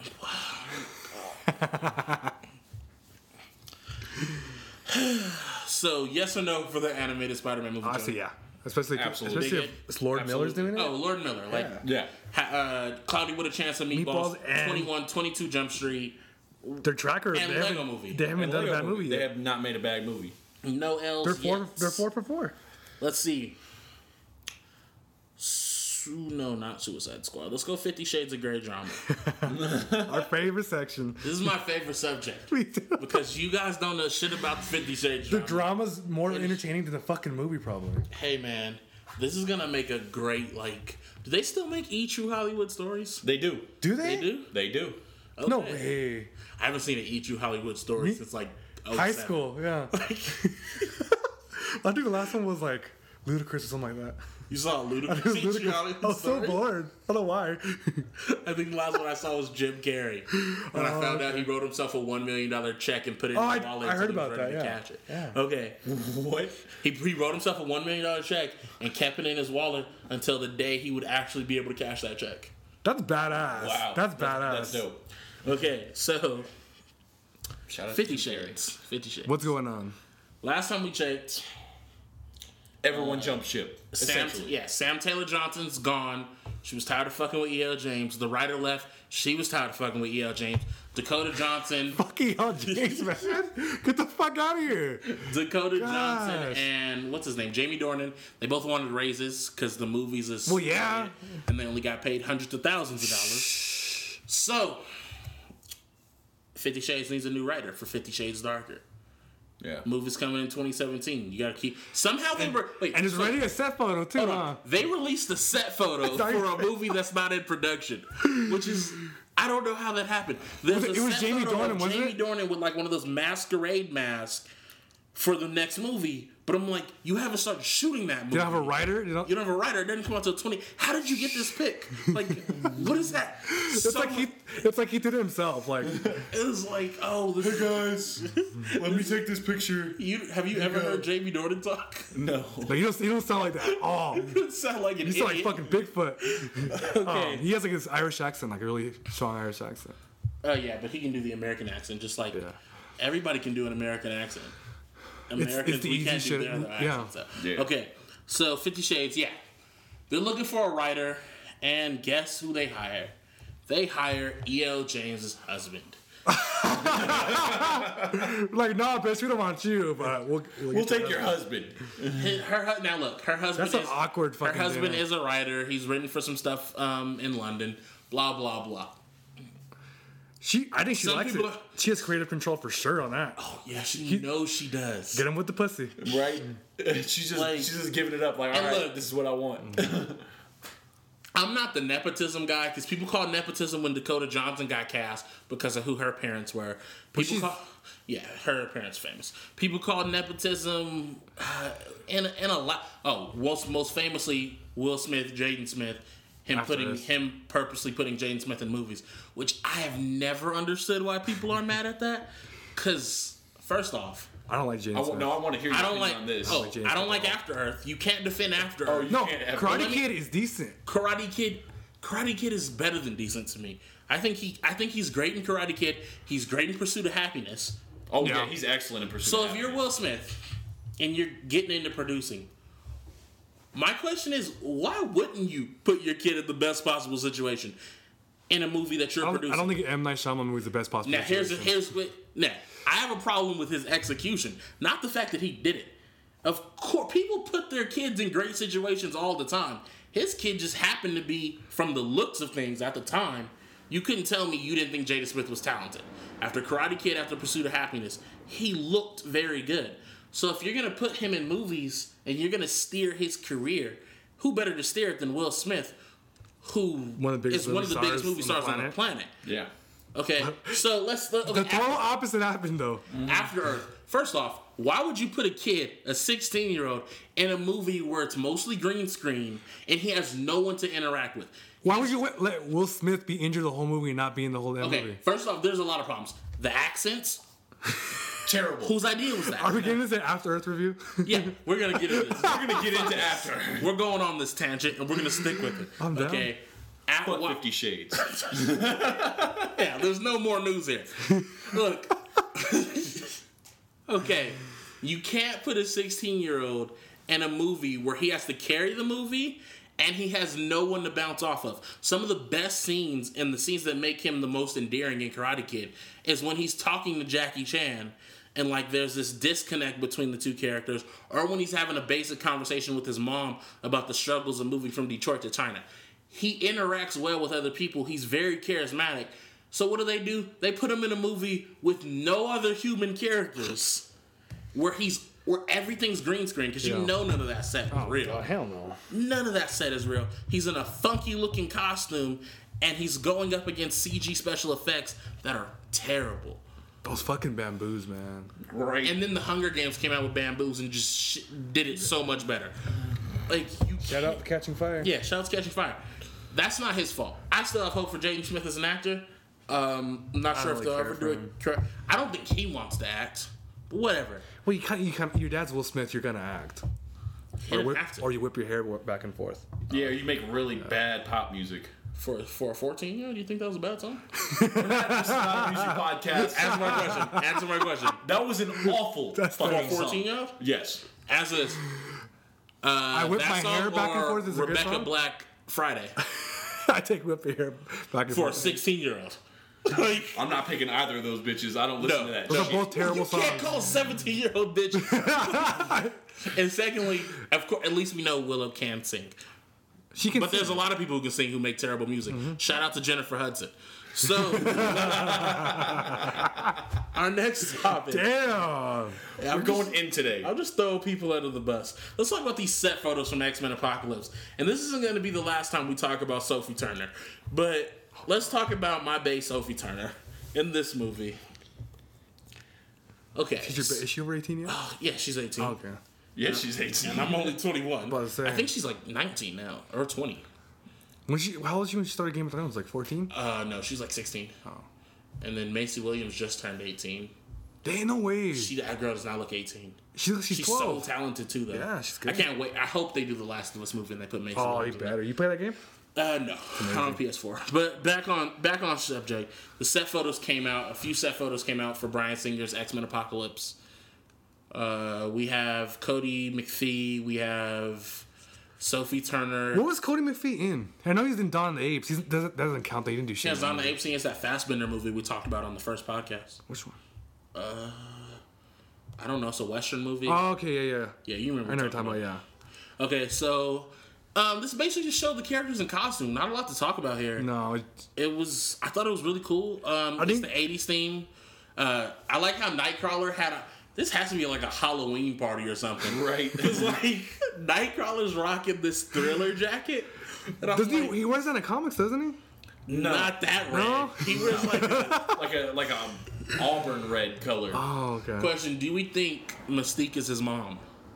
C: So yes or no for the animated Spider-Man movie?
D: Honestly,
C: Joe?
D: yeah. Especially
E: Absolutely.
D: especially
C: Big
D: if it's Lord Miller's doing it.
C: Oh, Lord Miller, like
E: Yeah.
C: ha- uh, Cloudy with a Chance of Meatballs,
D: Meatballs and-
C: twenty-one, twenty-two Jump Street,
D: Their tracker.
C: And
D: they
C: Lego
D: haven't-
C: movie.
D: They haven't
E: And
D: done a
E: Lego
D: bad movie
E: They
D: yet.
E: have not made a bad movie.
C: no L's
D: They're four.
C: yet.
D: They're four for four.
C: Let's see. S- no, not Suicide Squad. Let's go Fifty Shades of Grey drama.
D: Our favorite section.
C: This is my favorite subject.
D: Me too.
C: Because you guys don't know shit about the Fifty Shades
D: The
C: drama.
D: drama's more entertaining than the fucking movie, probably.
C: Hey, man. This is gonna make a great, like... Do they still make E! True Hollywood Stories?
E: They do.
D: Do they?
C: They do?
E: They do.
C: Okay.
D: No way.
C: I haven't seen an E! True Hollywood Story
D: Me-
C: since, like,
D: High
C: oh seven.
D: school, yeah. I think the last one was like Ludacris or something like that.
C: You saw
D: It
C: Ludacris
D: was
C: E! True
D: Ludacris.
C: Hollywood
D: I was so
C: Story?
D: bored. I don't know why.
C: I think the last one I saw was Jim Carrey. When I
D: Oh,
C: found out
D: okay.
C: he wrote himself a one million dollars check and put it in
D: Oh,
C: his
D: I-
C: wallet.
D: I
C: until
D: heard
C: he was
D: about
C: ready
D: that,
C: to
D: yeah.
C: Catch it.
D: Yeah.
C: Okay.
E: What?
C: He, he wrote himself a one million dollars check and kept it in his wallet until the day he would actually be able to cash that check.
D: That's badass.
E: Wow.
D: That's badass.
E: That's dope.
C: Okay, so
E: Shout out
C: Fifty
E: to Jim Carrey.
C: Shades. Fifty Shades.
D: What's going on?
C: Last time we checked,
E: Everyone jumped ship.
C: Sam,
E: Essentially.
C: yeah, Sam Taylor Johnson's gone. She was tired of fucking with E L. James. The writer left. She was tired of fucking with E L. James. Dakota Johnson.
D: Fucking hell, James, man. Get the fuck out of here.
C: Dakota
D: Gosh.
C: Johnson and what's his name? Jamie Dornan. They both wanted raises because the movies is
D: Well, yeah.
C: and they only got paid hundreds of thousands of dollars. So, Fifty Shades needs a new writer for Fifty Shades Darker.
E: Yeah.
C: Movie's coming in twenty seventeen. You gotta keep somehow they were wait
D: And it's
C: so-
D: already a set photo, too,
C: hold
D: huh?
C: on. They released a set photo
D: Sorry.
C: for a movie that's not in production, which is I don't know how that happened. There's
D: Was it-
C: a
D: it was
C: set
D: Jamie
C: photo
D: Dornan,
C: of
D: wasn't
C: Jamie
D: it?
C: Dornan with like one of those masquerade masks for the next movie, but I'm like, you haven't started shooting that movie.
D: You don't have a writer? You don't,
C: You don't have a writer. It doesn't come out till twenty. How did you get this pick? Like, what is that?
D: it's like he it's like he did it himself. Like,
C: It was like, oh, this hey guys,
E: Let me take this picture.
C: you have you ever heard Jamie Dornan talk?
E: No.
D: like you don't you don't sound like that at all.
C: You sound like an
D: You sound like
C: idiot.
D: fucking Bigfoot.
C: Okay.
D: Um, he has like this Irish accent, like a really strong Irish accent.
C: Oh yeah, but he can do the American accent just like
D: Yeah.
C: everybody can do an American accent. Americans,
D: it's the
C: we
D: easy
C: can't
D: shit.
C: do their other
D: Yeah.
C: accents. So.
E: Yeah.
C: Okay, so Fifty Shades, yeah. They're looking for a writer, and guess who they hire? They hire E L. James's husband.
D: Like, nah, bitch, we don't want you, but we'll we'll,
E: We'll
D: get
E: take your husband.
C: His- Her hu- now look, her husband
D: That's an
C: is
D: awkward
C: Her
D: fucking
C: husband
D: dinner.
C: is a writer. He's written for some stuff um, in London. Blah blah blah.
D: She, I think she
C: Some
D: likes it.
C: people are-
D: She has creative control for sure on that.
C: Oh yeah, she knows she does.
D: Get him with the pussy.
E: Right? She's just
C: Like-
E: she's just giving it up. Like, all
C: And
E: right,
C: look-
E: this is what I want.
C: I'm not the nepotism guy because people call nepotism when Dakota Johnson got cast because of who her parents were. People
D: she's-
C: call, yeah, her parents famous. People call nepotism uh, in a, in a lot. Oh, most most famously Will Smith, Jaden Smith, him
D: After
C: putting
D: this.
C: him purposely putting Jaden Smith in movies, which I have never understood why people are mad at that. Because first off,
D: I don't like James.
E: I want, no, I want to hear your
C: I don't
E: opinion
C: like
E: on this.
C: oh
D: like Jaden
C: I don't
D: Smith
C: like
D: at all.
C: After Earth. You can't defend After
E: Oh,
C: Earth.
E: you
D: No,
E: can't have-
D: Karate
C: Let me-
D: Kid is decent.
C: Karate Kid, Karate Kid is better than decent to me. I think he, I think he's great in Karate Kid. He's great in Pursuit of Happiness.
E: Oh yeah,
D: Yeah.
E: he's excellent in Pursuit.
C: So
E: of
C: if you're
E: Happiness.
C: Will Smith and you're getting into producing, my question is, why wouldn't you put your kid in the best possible situation in a movie that you're
D: I don't,
C: producing?
D: I don't think M Night Shyamalan movie is the best possible.
C: Now here's
D: situation.
C: here's what now I have a problem with his execution, not the fact that he did it. Of course, people put their kids in great situations all the time. His kid just happened to be, from the looks of things at the time, you couldn't tell me you didn't think Jada Smith was talented. After Karate Kid, after Pursuit of Happiness, he looked very good. So if you're gonna put him in movies and you're gonna steer his career, who better to steer it than Will Smith, who
D: One of the biggest
C: is one of the
D: movie
C: biggest
D: stars
C: movie
D: on the
C: stars on the planet?
E: yeah,
C: Okay, so let's okay,
D: The total
C: after,
D: opposite happened though.
C: after Earth. First off, why would you put a kid, a sixteen year old, in a movie where it's mostly green screen and he has no one to interact with?
D: Why would you let- let Will Smith be injured the whole movie and not be in the whole damn
C: Okay,
D: movie?
C: first off, there's a lot of problems. The accents.
E: terrible.
C: Whose idea was
D: Are we
C: that?
D: getting this at After Earth review?
C: Yeah, we're gonna get into this.
E: We're gonna get into After.
C: We're going on this tangent and we're gonna stick with it.
D: I'm down.
C: Okay. After,
E: Fuck Fifty Shades.
C: Yeah, there's no more news here. Look. Okay. You can't put a sixteen year old in a movie where he has to carry the movie and he has no one to bounce off of. Some of the best scenes and the scenes that make him the most endearing in Karate Kid is when he's talking to Jackie Chan and like there's this disconnect between the two characters, or when he's having a basic conversation with his mom about the struggles of moving from Detroit to China. He interacts well with other people. He's very charismatic. So what do they do? They put him in a movie with no other human characters, where he's where everything's green screen, because you
D: Yeah.
C: know none of that set is
D: Oh,
C: real.
D: God, hell no.
C: None of that set is real. He's in a funky looking costume, and he's going up against C G special effects that are terrible.
D: Those fucking bamboos, man.
E: Right.
C: And then the Hunger Games came out with bamboos and just sh- did it so much better. Like you,
D: Shout out to Catching Fire.
C: yeah, shout out to Catching Fire. That's not his fault. I still have hope for Jaden Smith as an actor. Um, I'm not sure
D: don't
C: if
D: really
C: they'll
D: care
C: ever
D: for
C: do
D: him.
C: it. correct. I don't think he wants to act. But whatever.
D: Well, you can't. You can't. Your dad's Will Smith. You're gonna act,
C: He
D: or
C: doesn't
D: whip,
C: have to.
D: or you whip your hair back and forth.
E: Yeah, you make really bad pop music.
C: For for a fourteen year old, do you think that was a bad song?
E: It's not a music podcast.
C: Answer my question. Answer my question.
E: That was an awful
D: That's
C: For a
E: fucking
C: fourteen
E: song.
C: year old?
E: Yes.
C: As is. Uh, I
D: whip my hair back and forth is a good
C: Rebecca
D: song?
C: Black Friday
D: I take whip your hair back and
C: for a
D: forth.
C: sixteen year old. Like,
E: I'm not picking either of those bitches. I don't listen
C: No.
E: to that
D: Those
E: shit.
D: are both terrible
C: you
D: songs.
C: can't call seventeen year old bitches. And secondly, of course, at least we know Willow can sing.
D: She can.
C: But there's a
D: sing.
C: lot of people who can sing who make terrible music. Shout out to Jennifer Hudson. So, our next topic.
D: Damn.
E: We're going in today.
C: I'll just throw people under the bus. Let's talk about these set photos from X-Men Apocalypse. And this isn't going to be the last time we talk about Sophie Turner. But let's talk about my bae, Sophie Turner, in this movie. Okay.
D: Is, your, is she over eighteen yet?
C: Yeah, she's eighteen.
D: Okay.
E: Yeah, she's eighteen.
C: And I'm only twenty-one.
D: About to say.
C: I think she's like nineteen now, or twenty.
D: When she, how old was she when she started Game of Thrones? Like fourteen?
C: Uh, no, she's like sixteen.
D: Oh.
C: And then Macy Williams just turned eighteen.
D: Damn, no way.
C: She, that girl does not look eighteen.
D: She, she's,
C: She's
D: twelve.
C: so talented too, though.
D: Yeah, she's good.
C: I can't wait. I hope they do the Last of Us movie and they put Macy
D: Oh, you
C: Williams in
D: better. You play that game?
C: Uh, no, not on P S four. But back on back on subject, the set photos came out. A few set photos came out for Bryan Singer's X-Men Apocalypse. Uh, we have Cody McPhee. We have Sophie Turner.
D: What was Cody McPhee in? I know he's in Dawn of the Apes. He doesn't, that doesn't count. That he didn't do
C: She
D: shit.
C: has on the Apes. It's that Fassbender movie we talked about on the first podcast.
D: Which one?
C: I don't know. It's a Western movie.
D: Oh, okay, yeah, yeah.
C: yeah, you remember.
D: I know
C: what
D: what
C: I'm
D: you're talking about, yeah.
C: Okay, so um, this basically just showed the characters in costume. Not a lot to talk about here.
D: No, it,
C: It was. I thought it was really cool. Um,
D: I
C: it's
D: think-
C: the eighties theme. Uh, I like how Nightcrawler had a. This has to be like a Halloween party or something,
E: Right.
C: Because like Nightcrawler's rocking this Thriller jacket. And I'm
D: doesn't
C: like,
D: he? He wears that in comics, doesn't he?
C: not that red.
D: No?
C: He wears like. A,
E: like a like a auburn red color.
D: Oh, okay.
C: question: do we think Mystique is his mom?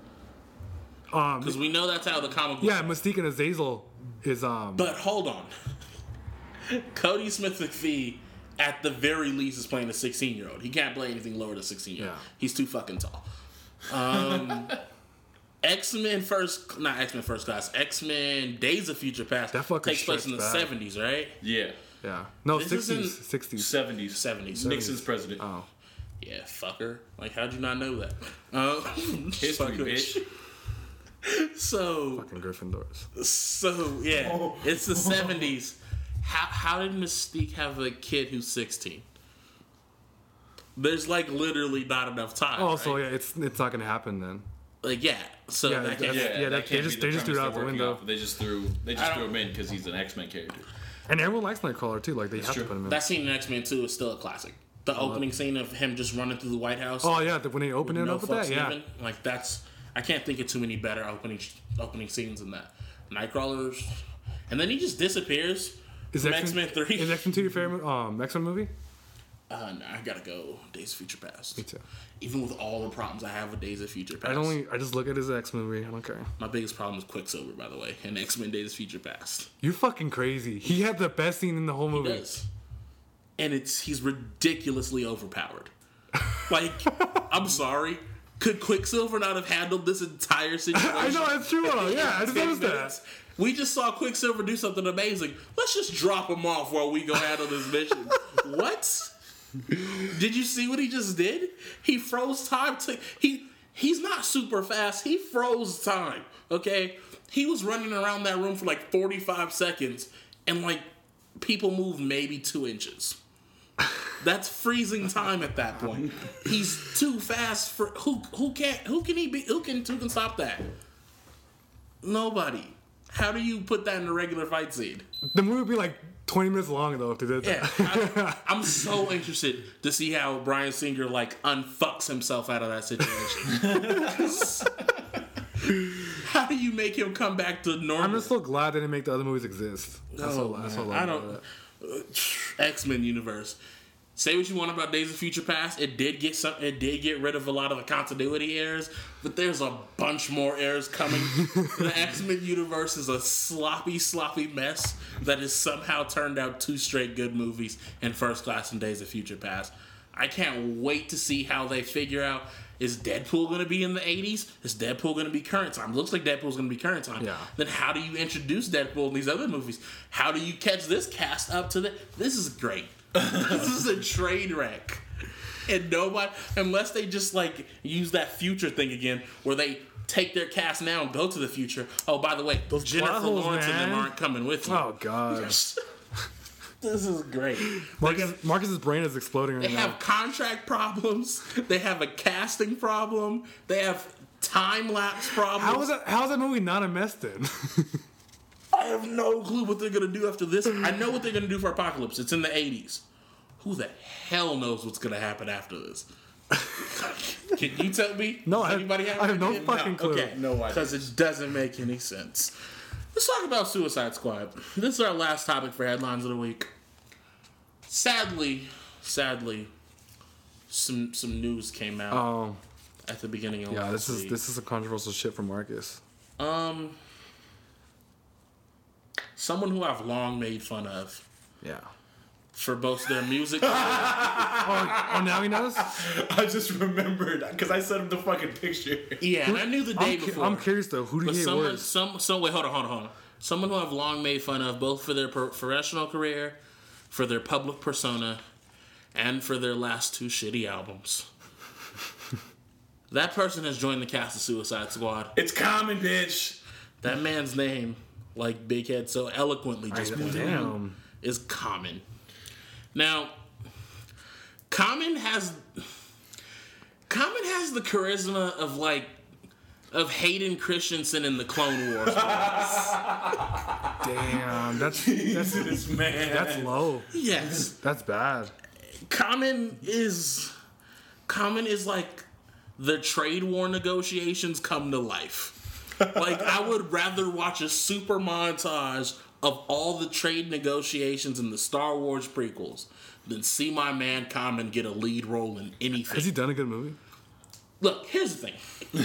D: Um,
C: Because we know that's how the comic.
D: yeah, Mystique and Azazel is um.
C: But hold on. Cody Smith McPhee, at the very least, is playing a sixteen-year-old. He can't play anything lower than sixteen-year-old.
D: Yeah.
C: He's too fucking tall. Um, X-Men First... Not X-Men First Class. X-Men Days of Future Past
D: That fucker
C: takes place in the
D: stretched back.
C: seventies, right?
E: Yeah.
D: yeah. No,
C: This
D: sixties,
C: isn't-
D: sixties.
E: seventies.
C: seventies.
E: Nixon's president.
D: Oh,
C: Yeah, fucker. Like, how'd you not know that? Um,
E: History,
C: fucker.
E: bitch.
C: So...
D: fucking Gryffindors.
C: So yeah,
E: Oh.
C: it's the seventies. How how did Mystique have a kid who's sixteen? There's like literally not enough time.
D: Oh,
C: right?
D: so yeah, it's it's not gonna happen then.
C: like yeah. So
D: Yeah,
C: that
D: that's-
C: can't,
E: Yeah,
D: Yeah,
E: that
D: that- they
E: can't
D: just-
E: be the
D: they just threw it
E: premise
D: out the
E: they're working
D: window.
E: off of. They just threw they
C: I
E: just
C: don't-
E: threw him in because he's an X-Men character.
D: And everyone likes Nightcrawler too. Like they have
E: true.
D: to put him in.
C: that scene in X Men Two is still a classic. The opening scene of him just running through the White House.
D: oh yeah, the, when they open it
C: no
D: up with that,
C: fucks
D: yeah.
C: given. Like that's I can't think of too many better opening opening scenes than that. Nightcrawler's, and then he just disappears.
D: Is
C: from
D: X-Men
C: X-Men Three.
D: Is X Men two your favorite um X Men movie?
C: Uh, no, I gotta go. Days of Future Past.
D: Me too.
C: Even with all the problems I have with Days of Future Past.
D: I only I just look at his X movie. I don't care.
C: My biggest problem is Quicksilver, by the way, and X Men Days of Future Past.
D: You're fucking crazy. He had the best scene in the whole
C: He
D: movie.
C: does, and it's he's ridiculously overpowered. Like, I'm sorry, could Quicksilver not have handled this entire situation?
D: I know that's true. Though. Yeah, I just
C: ten
D: noticed
C: minutes?
D: that.
C: We just saw Quicksilver do something amazing. Let's just drop him off while we go handle this mission. What? Did you see what he just did? He froze time to he he's not super fast. He froze time. Okay? He was running around that room for like forty-five seconds and like people moved maybe two inches. That's freezing time at that point. He's too fast for who who can't who can he be who can who can stop that? Nobody. How do you put that in a regular fight scene?
D: The movie would be like twenty minutes long though if they did
C: Yeah,
D: that.
C: I, I'm so interested to see how Bryan Singer like unfucks himself out of that situation. How do you make him come back to normal?
D: I'm just so glad they didn't make the other movies exist. That's
C: Oh,
D: so, that's
C: man.
D: so
C: I don't. X-Men universe. Say what you want about Days of Future Past. It did get some. It did get rid of a lot of the continuity errors, but there's a bunch more errors coming. The X-Men universe is a sloppy, sloppy mess that has somehow turned out two straight good movies in First Class and Days of Future Past. I can't wait to see how they figure out. Is Deadpool going to be in the eighties? Is Deadpool going to be current time? Looks like Deadpool's going to be current time.
D: Yeah.
C: Then how do you introduce Deadpool in these other movies? How do you catch this cast up to the... This is great. This is a train wreck. And nobody... Unless they just, like, use that future thing again, where they take their cast now and go to the future. Oh, by the way, those Jennifer
D: plot holes,
C: Lawrence and them
D: man.
C: aren't coming with you.
D: Oh god.
C: This is great.
D: Marcus, Marcus's brain is exploding right
C: They
D: now.
C: have contract problems. They have a casting problem. They have time lapse problems.
D: How is that? How is that movie not a mess then?
C: I have no clue what they're gonna do after this. I know what they're gonna do for Apocalypse. It's in the eighties. Who the hell knows what's gonna happen after this? Can you tell me?
D: No,
C: Does
D: I have-
C: anybody have
D: I have
C: an
D: no
C: idea?
D: fucking clue.
C: Okay,
E: No idea.
C: because it doesn't make any sense. Let's talk about Suicide Squad. This is our last topic for headlines of the week. Sadly, sadly, some some news came out
D: Oh,
C: at the beginning of
D: yeah.
C: last
D: This is
C: week.
D: this is a controversial shit for Marcus.
C: Um, someone who I've long made fun of
D: Yeah.
C: for both their music.
D: Oh, oh, now he knows.
E: I just remembered because I sent him the fucking picture.
C: Yeah, and I knew the day
D: I'm, cu-
C: before.
D: I'm curious though. Who do
C: But
D: you hate
C: someone,
D: worse?
C: some, some. Wait, hold on, hold on, hold on. Someone who I've long made fun of, both for their pro- professional career, for their public persona, and for their last two shitty albums. That person has joined the cast of Suicide Squad.
E: It's common, bitch.
C: That man's name, like Big Head so eloquently just pointed out,
D: Damn.
C: is Common. Now, Common has Common has the charisma of like of Hayden Christensen in the Clone Wars.
D: Damn. That's that's
E: Jesus, man.
D: that's low.
C: Yes,
D: That's bad.
C: Common is Common is like the trade war negotiations come to life. Like, I would rather watch a super montage of all the trade negotiations in the Star Wars prequels than see my man Common get a lead role in anything.
D: Has he done a good movie?
C: Look, here's the thing.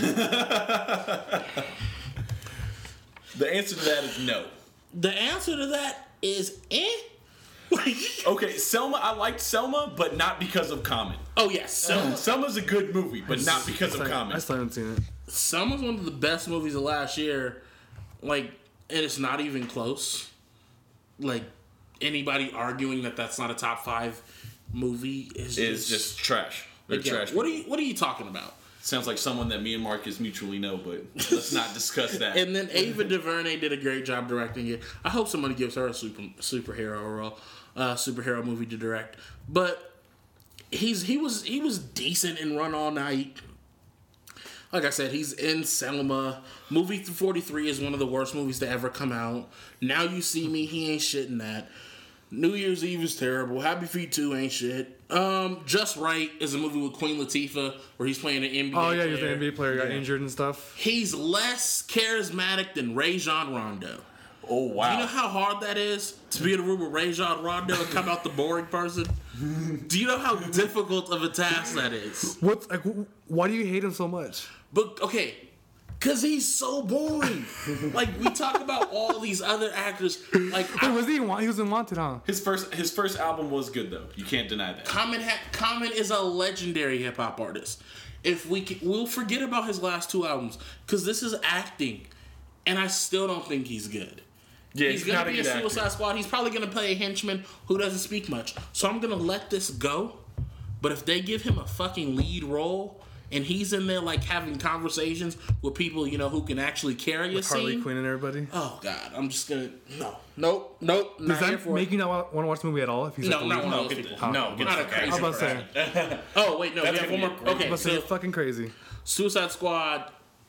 E: The answer to that is no.
C: The answer to that is eh. Like,
E: Okay, Selma, I liked Selma, but not because of Common.
C: oh yes, Selma.
E: Selma's a good movie, but not because of
D: I
E: Common.
D: still haven't seen it.
C: Selma's one of the best movies of last year. Like, and it's not even close. Like, anybody arguing that that's not a top five movie is
E: It's
C: just,
E: just trash. They're
C: Like, yeah,
E: trash.
C: What are you What are you talking about?
E: Sounds like someone that me and Marcus mutually know, but let's not discuss that.
C: And then Ava DuVernay did a great job directing it. I hope somebody gives her a super superhero role, uh, superhero movie to direct. But he's he was he was decent in Run All Night. Like I said, he's in Selma. Movie forty-three is one of the worst movies to ever come out. Now You See Me, he ain't shit in that. New Year's Eve is terrible. Happy Feet two ain't shit. Um, Just Right is a movie with Queen Latifah where he's playing an N B A
D: Oh yeah,
C: player.
D: he was an N B A player, got injured and stuff.
C: He's less charismatic than Rajon Rondo.
E: oh, wow.
C: You know how hard that is to be in a room with Rajon Rondo and come out the boring person? Do you know how difficult of a task that is?
D: What? Like, wh- why do you hate him so much?
C: But, okay, because he's so boring. Like, we talk about all these other actors. Like,
D: Wait,
C: I,
D: was he? In, Wa- he was in Wanted, huh?
E: His first his first album was good though. You can't deny that.
C: Common, ha- Common is a legendary hip hop artist. If we can, we'll forget about his last two albums because this is acting, and I still don't think he's good.
E: Yeah,
C: He's
E: he's,
C: gonna
E: not a
C: be
E: good
C: a
E: actor.
C: Suicide Squad. He's probably gonna play a henchman who doesn't speak much. So I'm gonna let this go. But if they give him a fucking lead role and he's in there like having conversations with people, you know, who can actually carry a
D: Harley
C: scene.
D: Quinn and everybody.
C: Oh God, I'm just gonna no, nope, nope.
D: Does
C: Not here
D: that
C: for
D: make
C: it.
D: you not want to watch the movie at all? If he's
C: No,
D: like,
C: not
D: the
C: one
D: lead?
C: of those
E: get
C: people.
E: the- no, get
C: not
E: the
C: a
E: fuck
C: crazy.
D: I was about to say.
C: Oh wait, no, we
E: That's
C: have
E: gonna
C: one
E: be
C: more.
E: a great-
C: Okay,
D: But
C: so
D: it's fucking crazy.
C: Suicide Squad.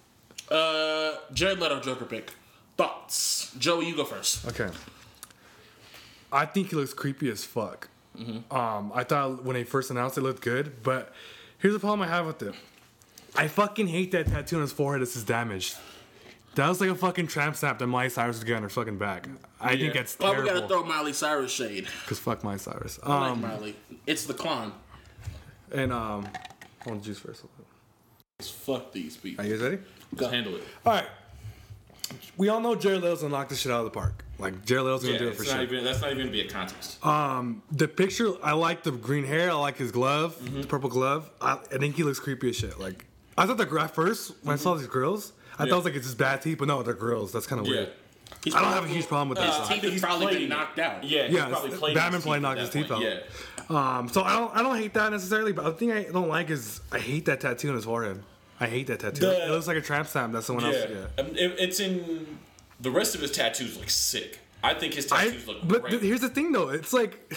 C: Uh, Jared Leto Joker pick. Thoughts, Joey? You go first.
D: Okay. I think he looks creepy as fuck.
C: Mm-hmm.
D: Um, I thought when they first announced it, it looked good, but here's the problem I have with it. I fucking hate that tattoo on his forehead. This is damaged. That was like a fucking tramp stamp that Miley Cyrus was getting on her fucking back. I think that's
C: Well, we
D: terrible.
C: gotta throw Miley Cyrus shade.
D: Cause fuck Miley Cyrus.
C: I like
D: Um,
C: Miley. It's the clown.
D: and um, I want the juice first.
C: Fuck these people.
D: Are you guys ready?
E: Just handle it.
D: All right. We all know Jared Leto's gonna knock this shit out of the park. Like Jared Leto's gonna
E: Yeah,
D: do it for
E: it's not
D: sure.
E: even, that's not even gonna be a contest.
D: The picture, I like the green hair. I like his glove, the purple glove. I, I think he looks creepy as shit. Like I thought the gra- at first when I saw these grills, I
E: Yeah.
D: thought it was like it's just bad teeth, but no, they're grills. That's kind of
E: yeah.
D: weird.
C: He's
D: I don't have a
C: probably-
D: huge problem with
C: His
D: that.
E: I
C: teeth
E: think
C: have
E: he's
C: probably been
E: playing-
C: knocked out.
E: Yeah, he's
D: Yeah,
E: probably
D: it's-
E: played
D: Batman
E: his
D: probably
E: teeth
D: knocked
E: at
D: his
E: that
D: teeth
E: point.
D: out.
E: Yeah.
D: Um, so I don't, I don't hate that necessarily, but the thing I don't like is I hate that tattoo on his forehead. I hate that tattoo.
E: The-
D: it looks like a tramp stamp that someone else.
E: Yeah.
D: Yeah.
E: Um, it- it's in the rest of his tattoos look sick. I think his
D: I,
E: tattoos look
D: but
E: great.
D: th- here's the thing though, it's like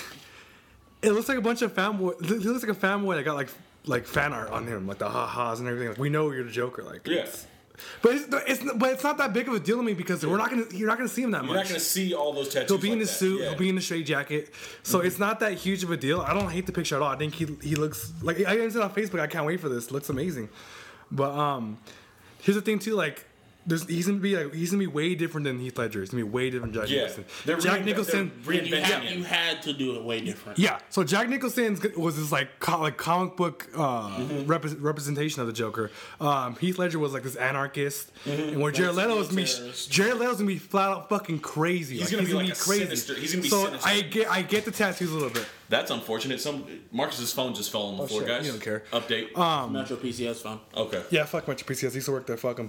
D: it looks like a bunch of fanboy. It looks like a fanboy that got like like fan art on him, like the ha ha's and everything. Like, we know you're the Joker, like
E: Yeah.
D: it's- But it's, it's but it's not that big of a deal to me because we're not gonna you're not gonna see him that
E: You're
D: much.
E: not gonna see all those tattoos.
D: He'll be in
E: like
D: his
E: that.
D: suit.
E: Yeah.
D: He'll be in the straight jacket. So it's not that huge of a deal. I don't hate the picture at all. I think he he looks like I said on Facebook. I can't wait for this. It looks amazing. But um, here's the thing too. Like, there's he's gonna be like he's gonna be way different than Heath Ledger. He's gonna be way different than Jack
E: Yeah.
D: Nicholson.
E: They're
D: Jack
E: reinvent-
D: Nicholson.
E: they're
C: And you
E: reinventing
C: had,
E: him.
C: you had to do it way different.
D: Yeah, so Jack Nicholson was this like co- like comic book uh,
E: Mm-hmm.
D: repre- representation of the Joker. Um, Heath Ledger was like this anarchist, and where Jared Leto is gonna be
C: terrorist.
D: Jared Leto's gonna be flat out fucking crazy.
E: He's gonna be like a
D: crazy.
E: sinister- he's gonna be
D: so
E: sinister.
D: I get I get the tattoos a little bit.
E: That's unfortunate. Some Marcus's phone just fell on the floor,
D: shit.
E: guys.
D: You don't care.
E: Update.
C: Metro P C S phone.
E: okay.
D: Yeah, fuck my P C S. I used to work there. Fuck him.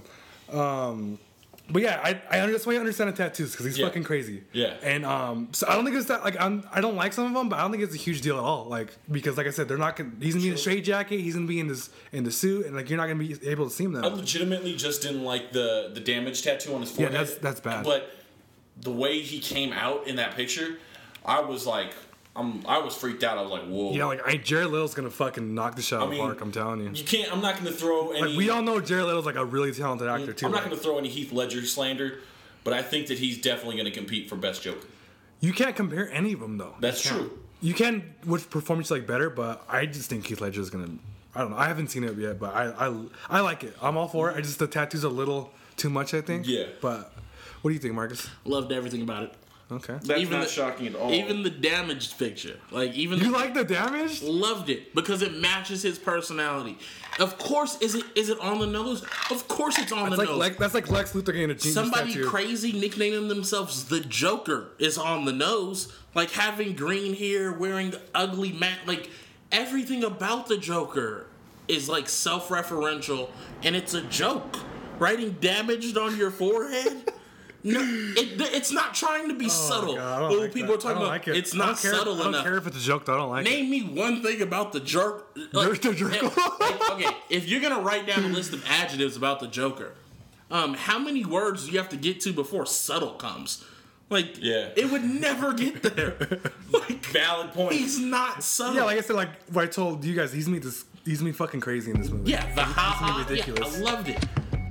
D: Um, but yeah, I I under- that's why I understand the tattoos because he's
E: Yeah.
D: fucking crazy.
E: Yeah.
D: And um, so I don't think it's that like I'm I don't like some of them, but I don't think it's a huge deal at all. Like because like I said, they're not gonna. He's gonna be in a straight jacket. He's gonna be in this in the suit, and like you're not gonna be able to see him that
E: I
D: much.
E: legitimately just didn't like the the damage tattoo on his forehead.
D: that's- that's bad.
E: But the way he came out in that picture, I was like, I'm, I was freaked out. I was like, whoa.
D: Yeah, like I, Jared Leto's gonna fucking knock the shit out
E: I
D: of the
E: mean,
D: park. I'm telling you.
E: You can't. I'm not going to throw any.
D: Like we all know Jared Leto's like a really talented actor too.
E: I'm not
D: like,
E: going to throw any Heath Ledger slander, but I think that he's definitely going to compete for best Joker.
D: You can't compare any of them though.
E: That's
D: You can't.
E: true.
D: You can which performance you like better, but I just think Keith Ledger's gonna. I don't know. I haven't seen it yet, but I I, I like it. I'm all for it. I just the tattoos are a little too much. I think.
E: Yeah.
D: But what do you think, Marcus?
C: Loved everything about it.
D: Okay.
E: That's
C: Even
E: not
C: the-
E: shocking at all.
C: Even the damaged picture, like even
D: You
C: the,
D: like the damage?
C: loved it because it matches his personality. Of course, is it is it on the nose? Of course, it's on
D: That's
C: the
D: like,
C: nose.
D: like that's like Lex Luthor getting a genius
C: Somebody
D: tattoo.
C: crazy nicknaming themselves the Joker is on the nose. Like having green hair, wearing the ugly mat. Like everything about the Joker is like self-referential, and it's a joke. Writing damaged on your forehead. No, it, it's not trying to be subtle.
D: Oh, God, I don't
C: Oh,
D: like
C: people
D: that.
C: are talking
D: I don't
C: about
D: like it.
C: it's
D: I don't
C: not
D: care-
C: subtle
D: I don't
C: enough.
D: care if it's a joke. Though. I don't like it.
C: Name me one thing about the jerk.
D: There's the Joker.
C: like, okay, if you're gonna write down a list of adjectives about the Joker, um, how many words do you have to get to before subtle comes? Like,
E: Yeah.
C: it would never get there. Like,
E: Valid point.
C: he's not subtle.
D: Yeah, like I said, like what I told you guys, he's me this. He's me fucking crazy in this movie.
C: yeah, the ha
D: He's gonna
C: ha.
D: be
C: Yeah,
D: ridiculous.
C: I loved it.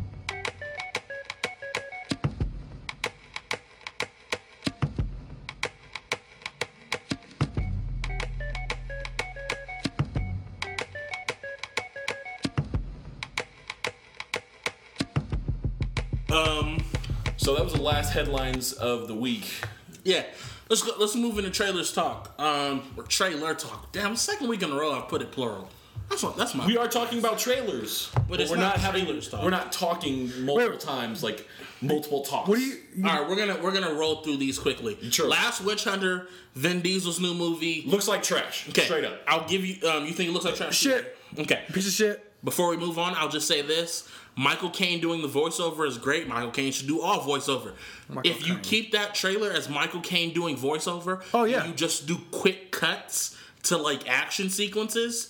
C: Um.
E: So that was the last headlines of the week.
C: Yeah, let's go. Let's move into trailers talk. Um, or trailer talk. Damn, second week in a row I've put it plural. That's what. That's my.
E: We are talking about trailers,
C: But it's
E: we're
C: not
E: not having.
C: trailers talk.
E: We're not talking multiple
D: Wait.
E: times, like multiple talks.
D: What do you? you
C: All right, we're gonna we're gonna roll through these quickly.
E: Sure.
C: Last Witch Hunter, Vin Diesel's new movie.
E: Looks like trash.
C: Okay,
E: Straight up.
C: I'll give you. Um, you think it looks like trash?
D: Shit.
C: Okay.
D: piece of shit.
C: Before we move on, I'll just say this: Michael Caine doing the voiceover is great. Michael Caine should do all voiceover.
D: Michael
C: if you
D: Caine.
C: keep that trailer as Michael Caine doing voiceover,
D: Oh, yeah.
C: and you just do quick cuts to like action sequences.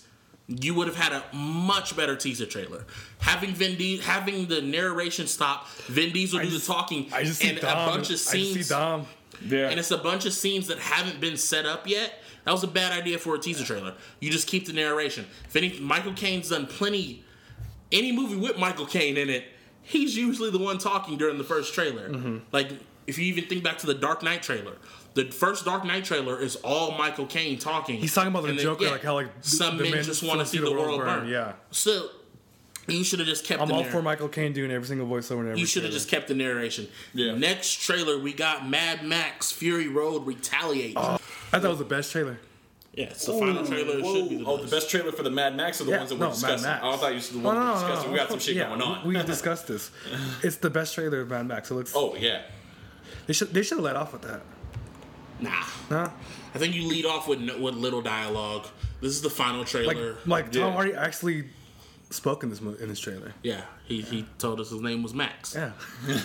C: you would have had a much better teaser trailer. Having Vin Diesel, having the narration stop, Vin Diesel do the talking,
D: I just see
C: and
D: Dom.
C: a bunch of scenes.
D: I just see Dom.
E: Yeah.
C: And it's a bunch of scenes that haven't been set up yet. That was a bad idea for a teaser trailer. You just keep the narration. If any, Michael Caine's done plenty. Any movie with Michael Caine in it, he's usually the one talking during the first trailer.
D: Mm-hmm.
C: Like, if you even think back to the Dark Knight trailer, the first Dark Knight trailer is all Michael Caine talking.
D: He's talking about the
C: And then,
D: Joker,
C: yeah,
D: like how like
C: some
D: the
C: men just want to see the world burn.
D: Yeah,
C: So you should have just kept.
D: I'm
C: the
D: all
C: narr-
D: for Michael Caine doing every single voiceover. In every
C: You should have
D: trailer.
C: just kept the narration.
E: Yeah.
C: Next trailer, we got Mad Max Fury Road Retaliate.
D: Oh, I thought it was the best trailer.
C: Yeah, it's the final trailer. It should be the
E: Oh,
C: best.
E: the best trailer for the Mad Max are the
D: Yeah,
E: ones that
D: no,
E: we're
D: Mad
E: discussing.
D: Max.
E: Oh, I thought you said the
D: Oh,
E: ones
D: no,
E: we're
D: no,
E: discussing.
D: no,
E: We got
D: no.
E: some shit
D: yeah,
E: going on.
D: We, we've discussed this. It's the best trailer of Mad Max. It looks.
E: Oh yeah.
D: They should they should have let off with that.
C: Nah.
D: Huh?
C: I think you lead off with no, with little dialogue. This is the final
D: Like
C: trailer.
D: like Tom
E: Yeah.
D: Hardy actually spoke in this mo- in this trailer.
C: yeah, he, he told us his name was Max.
D: Yeah.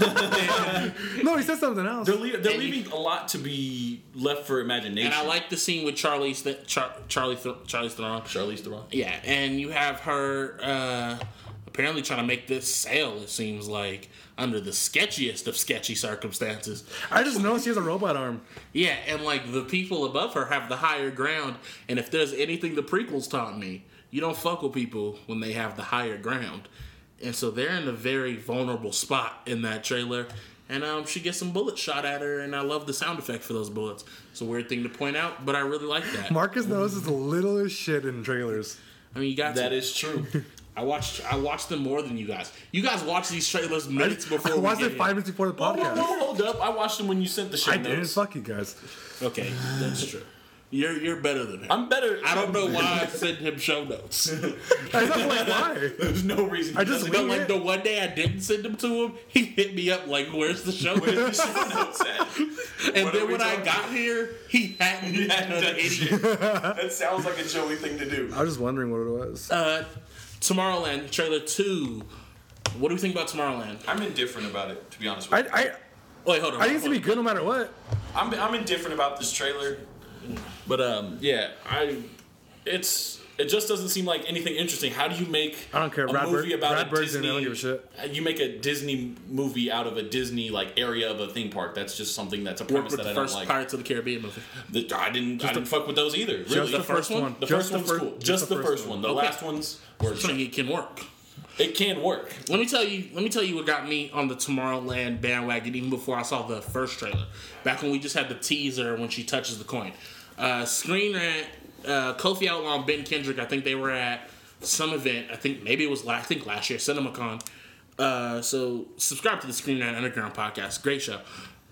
D: No, he said something else.
E: They're, le- they're
C: And you-
E: leaving a lot to be left for imagination.
C: And I like the scene with Charlie Th- Char- Charlie Th- Charlie Theron.
E: Charlize Theron.
C: Yeah, and you have her uh, apparently trying to make this sale. It seems like under the sketchiest of sketchy circumstances.
D: I just noticed he has a robot arm.
C: Yeah, and like the people above her have the higher ground. And if there's anything the prequels taught me, you don't fuck with people when they have the higher ground. And so they're in a very vulnerable spot in that trailer. And um, she gets some bullets shot at her, and I love the sound effect for those bullets. It's a weird thing to point out, but I really like that.
D: Marcus notices the littlest shit in trailers.
C: I mean, you got
E: That
C: to.
E: is true.
C: I watched. I watched them more than you guys. You guys watch these trailers minutes before.
D: I
C: we
D: watched
C: get
D: it five
C: here.
D: minutes before the
E: Whoa, whoa,
D: podcast.
E: whoa, hold up. I watched them when you sent the show
D: I didn't.
E: notes.
D: Fuck you guys.
C: Okay, that's true. You're you're better than him.
E: I'm better.
C: I don't know why I sent him show notes.
D: I don't like why.
E: There's no reason.
D: I just
E: he
C: But
E: doesn't
C: like the one day I didn't send them to him, he hit me up like, "Where's the show?"
E: know the show notes at.
C: And
E: What are
C: then
E: we
C: when I
E: talking
C: got here, he hadn't.
E: He hadn't
C: done
E: done
C: any-
E: shit. That sounds like a Joey thing to do.
D: I was just wondering what it was.
C: Uh, Tomorrowland trailer two. What do we think about Tomorrowland?
E: I'm indifferent about it, to be honest with
D: I
E: you.
D: I
C: Wait, hold on.
D: I think it's
C: hold
D: gonna be good no matter what.
E: I'm, I'm indifferent about this trailer. But, um, yeah, I. It's. It just doesn't seem like anything interesting. How do you make
D: I don't care.
E: a
D: Brad
E: movie
D: Bird-
E: about
D: Brad
E: a
D: Bird's in
E: Disney?
D: it, I don't give a shit.
E: You make a Disney movie out of a Disney like area of a theme park. That's just something that's a
C: Worked
E: premise
C: with
E: that
C: the
E: I don't
C: first
E: like.
C: Pirates of the Caribbean movie.
E: The- I didn't. I didn't fuck with those either. Really,
D: Just the, first one.
E: The
D: Just
E: first
D: the
E: one's
D: fir-
E: cool. Just, the, first one. The
C: Okay.
E: last ones were.
C: So it can work.
E: It can work.
C: Let me tell you. Let me tell you what got me on the Tomorrowland bandwagon even before I saw the first trailer. Back when we just had the teaser when she touches the coin. Uh, Screen Rant, uh, Kofi Outlaw and Ben Kendrick. I think they were at some event. I think maybe it was last. I think last year, CinemaCon. Uh, so subscribe to the Screen Rant Underground podcast. Great show.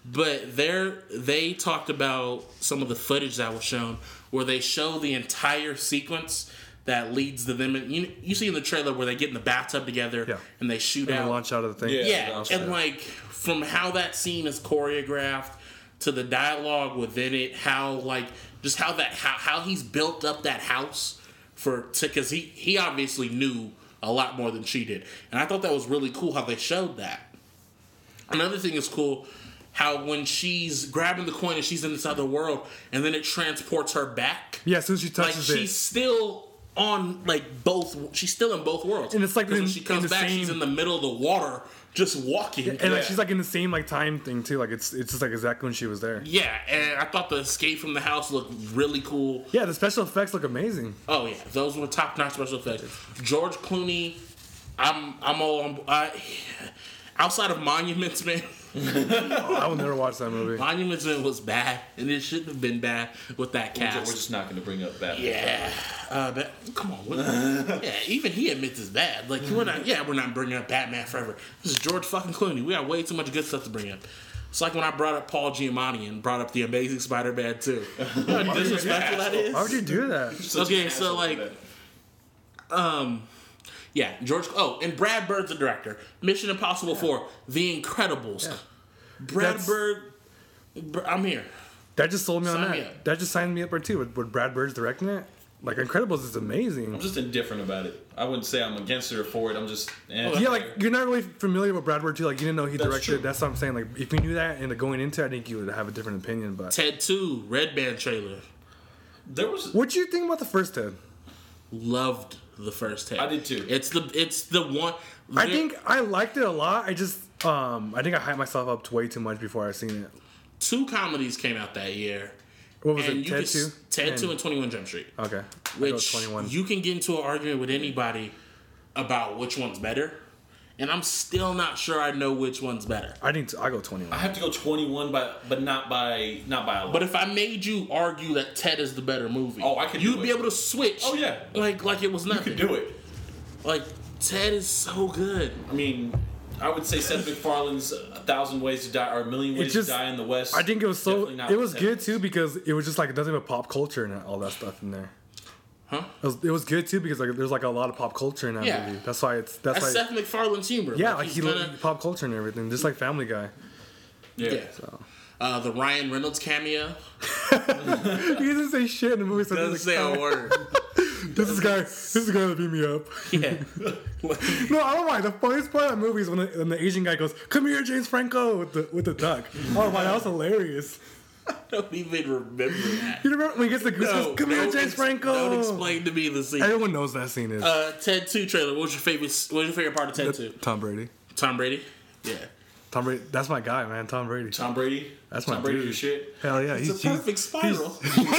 C: But there, they talked about some of the footage that was shown, where they show the entire sequence that leads to them. And you you see in the trailer where they get in the bathtub together
D: Yeah.
C: and they shoot
D: And
C: out.
D: they launch out of the thing.
E: Yeah.
C: Yeah,
E: I'll
C: and
E: say.
C: like from how that scene is choreographed to the dialogue within it, how like just how that how, how he's built up that house for to because he he obviously knew a lot more than she did, and I thought that was really cool how they showed that. Another thing is cool how when she's grabbing the coin and she's in this other world, and then it transports her back.
D: Yeah, as soon as she
C: Like
D: touches
C: she's
D: it.
C: still on like both. She's still in both worlds,
D: And it's like
C: 'Cause when
D: in-
C: she comes
D: in the
C: back, she's
D: same-
C: in the middle of the water, just walking.
D: And like she's like in the same like time thing too. Like it's it's just like exactly when she was there.
C: Yeah, and I thought the escape from the house looked really cool.
D: Yeah, the special effects look amazing.
C: Oh yeah, those were top notch special effects. George Clooney, I'm I'm all on. I, outside of Monuments Men,
D: Oh, I will never watch that movie.
C: Monuments Men was bad, and it shouldn't have been bad with that
E: We're
C: cast.
E: just not going to bring up that.
C: Yeah, uh, but come on. What, yeah, even he admits it's bad. Like we're not. Yeah, we're not bringing up Batman Forever. This is George fucking Clooney. We got way too much good stuff to bring up. It's like when I brought up Paul Giamatti and brought up the Amazing Spider-Man two. You know how disrespectful that is.
D: Why would you do that?
C: Okay, so like, um, yeah, George. Oh, and Brad Bird's the director. Mission Impossible four, The Incredibles. Brad
D: That's-
C: Bird. Br- I'm here.
D: That just sold me on
C: Sign
D: that.
C: me up.
D: That just signed me up for too. With, with Brad Bird's directing it, like Incredibles is amazing.
E: I'm just indifferent about it. I wouldn't say I'm against it or for it. I'm just. Eh.
D: Yeah, like you're not really familiar with Brad Bird too. Like you didn't know he
E: That's
D: directed.
E: true.
D: That's what I'm saying. Like if you knew that and going into it, I think you would have a different opinion. But
C: Ted two, Red Band trailer.
E: There was.
D: what do you think about the first Ted?
C: loved the first Ted.
E: I did too.
C: It's the it's the one.
D: I think I liked it a lot. I just um I think I hyped myself up way too much before I seen it.
C: two comedies came out that year.
D: What was
C: and
D: it?
C: you
D: Ted
C: could-
D: two.
C: Ted two and twenty-one Jump Street.
D: Okay. I go
C: Which
D: twenty-one.
C: you can get into an argument with anybody about which one's better, and I'm still not sure I know which one's better.
D: I think I go
E: I
D: twenty-one.
E: have to go twenty-one, but but not by not by a lot.
C: But if I made you argue that Ted is the better movie,
E: Oh, I could
C: you'd
E: do
C: be
E: it.
C: able to switch.
E: Oh, yeah.
C: like like it was
E: you
C: nothing.
E: could do it.
C: Like Ted is so good.
E: I mean, I would say Seth MacFarlane's A Thousand Ways to Die or A Million Ways
D: just-
E: to Die in the West.
D: I think it was so.
E: definitely not
D: It was
E: Ted.
D: good too because it was just like nothing but pop culture and all that stuff in there.
C: Huh?
D: It was, it was good too because like there's like a lot of pop culture in that
C: Yeah.
D: movie. That's why it's that's,
C: That's
D: why
C: Seth MacFarlane's humor.
D: yeah, like
C: he's
D: he
C: gonna,
D: looked pop culture and everything, just like Family Guy.
E: Yeah.
C: yeah. Uh, the Ryan Reynolds cameo
D: He doesn't say shit in the movie. So
C: doesn't
D: he's
C: say
D: like,
C: a word.
D: This is guy. This is the guy that beat me up.
C: Yeah.
D: No, I don't mind. The funniest part of the movie is when the, when the Asian guy goes, "Come here, James Franco," with the with the duck. Oh my, that was hilarious.
C: I don't even remember that.
D: You remember when he gets the goose? goes, "Come here,
C: don't
D: James
C: ex-
D: Franco."
C: Don't explain to me the scene.
D: Everyone knows that scene is
C: Uh, Ted two trailer. What was your favorite? What was your favorite part of Ted two?
D: Tom Brady.
C: Tom Brady. Yeah.
D: Tom Brady. That's my guy, man. Tom Brady.
E: Tom Brady.
D: That's
E: Tom
D: my
E: Brady
D: dude.
E: your shit.
D: Hell yeah,
C: It's
D: he's
C: a perfect spiral.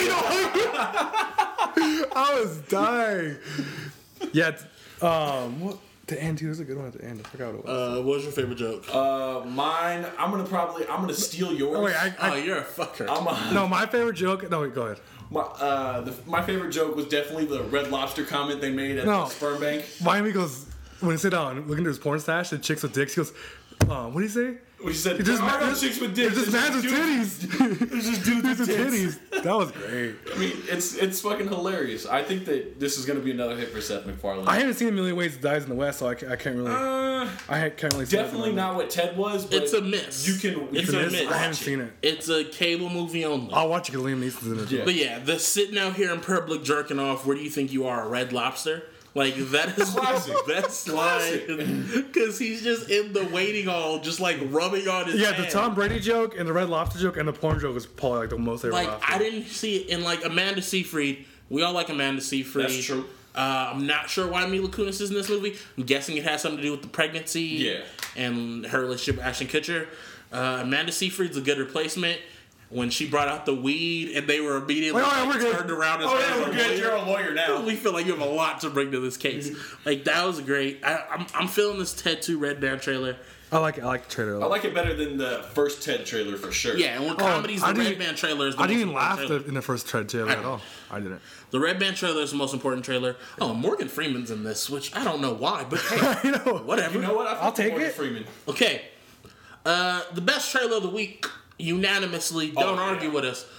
D: I was dying. Yeah. t- Um. What? The end too was a good one at the end. I forgot what it was.
C: Uh, what was your favorite joke?
E: Uh, mine. I'm gonna probably. I'm gonna steal yours.
D: oh wait, I,
C: oh,
D: I
C: you're a fucker.
E: I'm a,
D: no. My favorite joke. No, wait, go ahead.
E: my, uh, the, my favorite joke was definitely the Red Lobster comment they made at
D: No.
E: the sperm bank.
D: Miami goes when he sit down looking at his porn stash. The chicks with dicks. He goes, um, "What do you say?"
E: We said,
D: It just
E: "I
D: ma-
E: got chicks with dicks.
D: It's just
E: It's
D: mans with
E: dudes-
D: titties.
E: It's just dudes with
D: with
E: tits."
D: titties. That was great.
E: I mean, it's it's fucking hilarious. I think that this is gonna be another hit for Seth MacFarlane.
D: I haven't seen A Million Ways to Die in the West, so I, ca- I can't really.
E: uh,
D: I can't really. say
E: definitely
D: anything
E: not what Ted was. But
C: It's a miss.
E: You can. You
C: It's
E: can
C: a
D: on it.
C: miss.
D: I haven't seen it.
C: It's a cable movie only.
D: I'll watch it because Liam Neeson's in it.
E: Yeah.
C: But yeah, the sitting out here in public jerking off. Where do you think you are, a Red Lobster? Like that is
E: Classic.
C: That's
E: Classic.
C: line because he's just in the waiting hall, just like rubbing on his.
D: Yeah, the
C: hand.
D: Tom Brady joke and the Red Lobster joke and the porn joke is probably like the most ever
C: Like
D: laughed
C: I
D: at.
C: didn't see it in like Amanda Seyfried. We all like Amanda Seyfried.
E: That's true.
C: Uh, I'm not sure why Mila Kunis is in this movie. I'm guessing it has something to do with the pregnancy.
E: Yeah.
C: And her relationship with Ashton Kutcher. Uh, Amanda Seyfried's a good replacement. When she brought out the weed and they were immediately
D: Oh, yeah,
C: like,
D: we're good.
C: turned around as
E: Oh
C: her
E: yeah,
C: as a
E: we're good.
C: lawyer.
E: You're a lawyer now.
C: We feel like you have a lot to bring to this case. Like that was great. I, I'm I'm feeling this Ted two Red Band trailer.
D: I like I like the trailer. a
E: I
D: lot.
E: like it better than the first Ted trailer for sure.
C: Yeah, and when comedies,
D: I
C: the Red
D: didn't-
C: Band trailer is the
D: I
C: most
D: didn't even
C: important
D: laugh
C: trailer.
D: the, in the first Ted trailer at all. I didn't.
C: The Red Band trailer is the most important trailer. Oh, Morgan Freeman's in this, which I don't know why, but hey,
D: you know.
C: whatever.
E: You know what? I
D: I'll take
E: Morgan
D: it.
E: Freeman.
C: Okay. Uh, the best trailer of the week, unanimously, don't
E: Oh,
C: argue
E: yeah.
C: with us.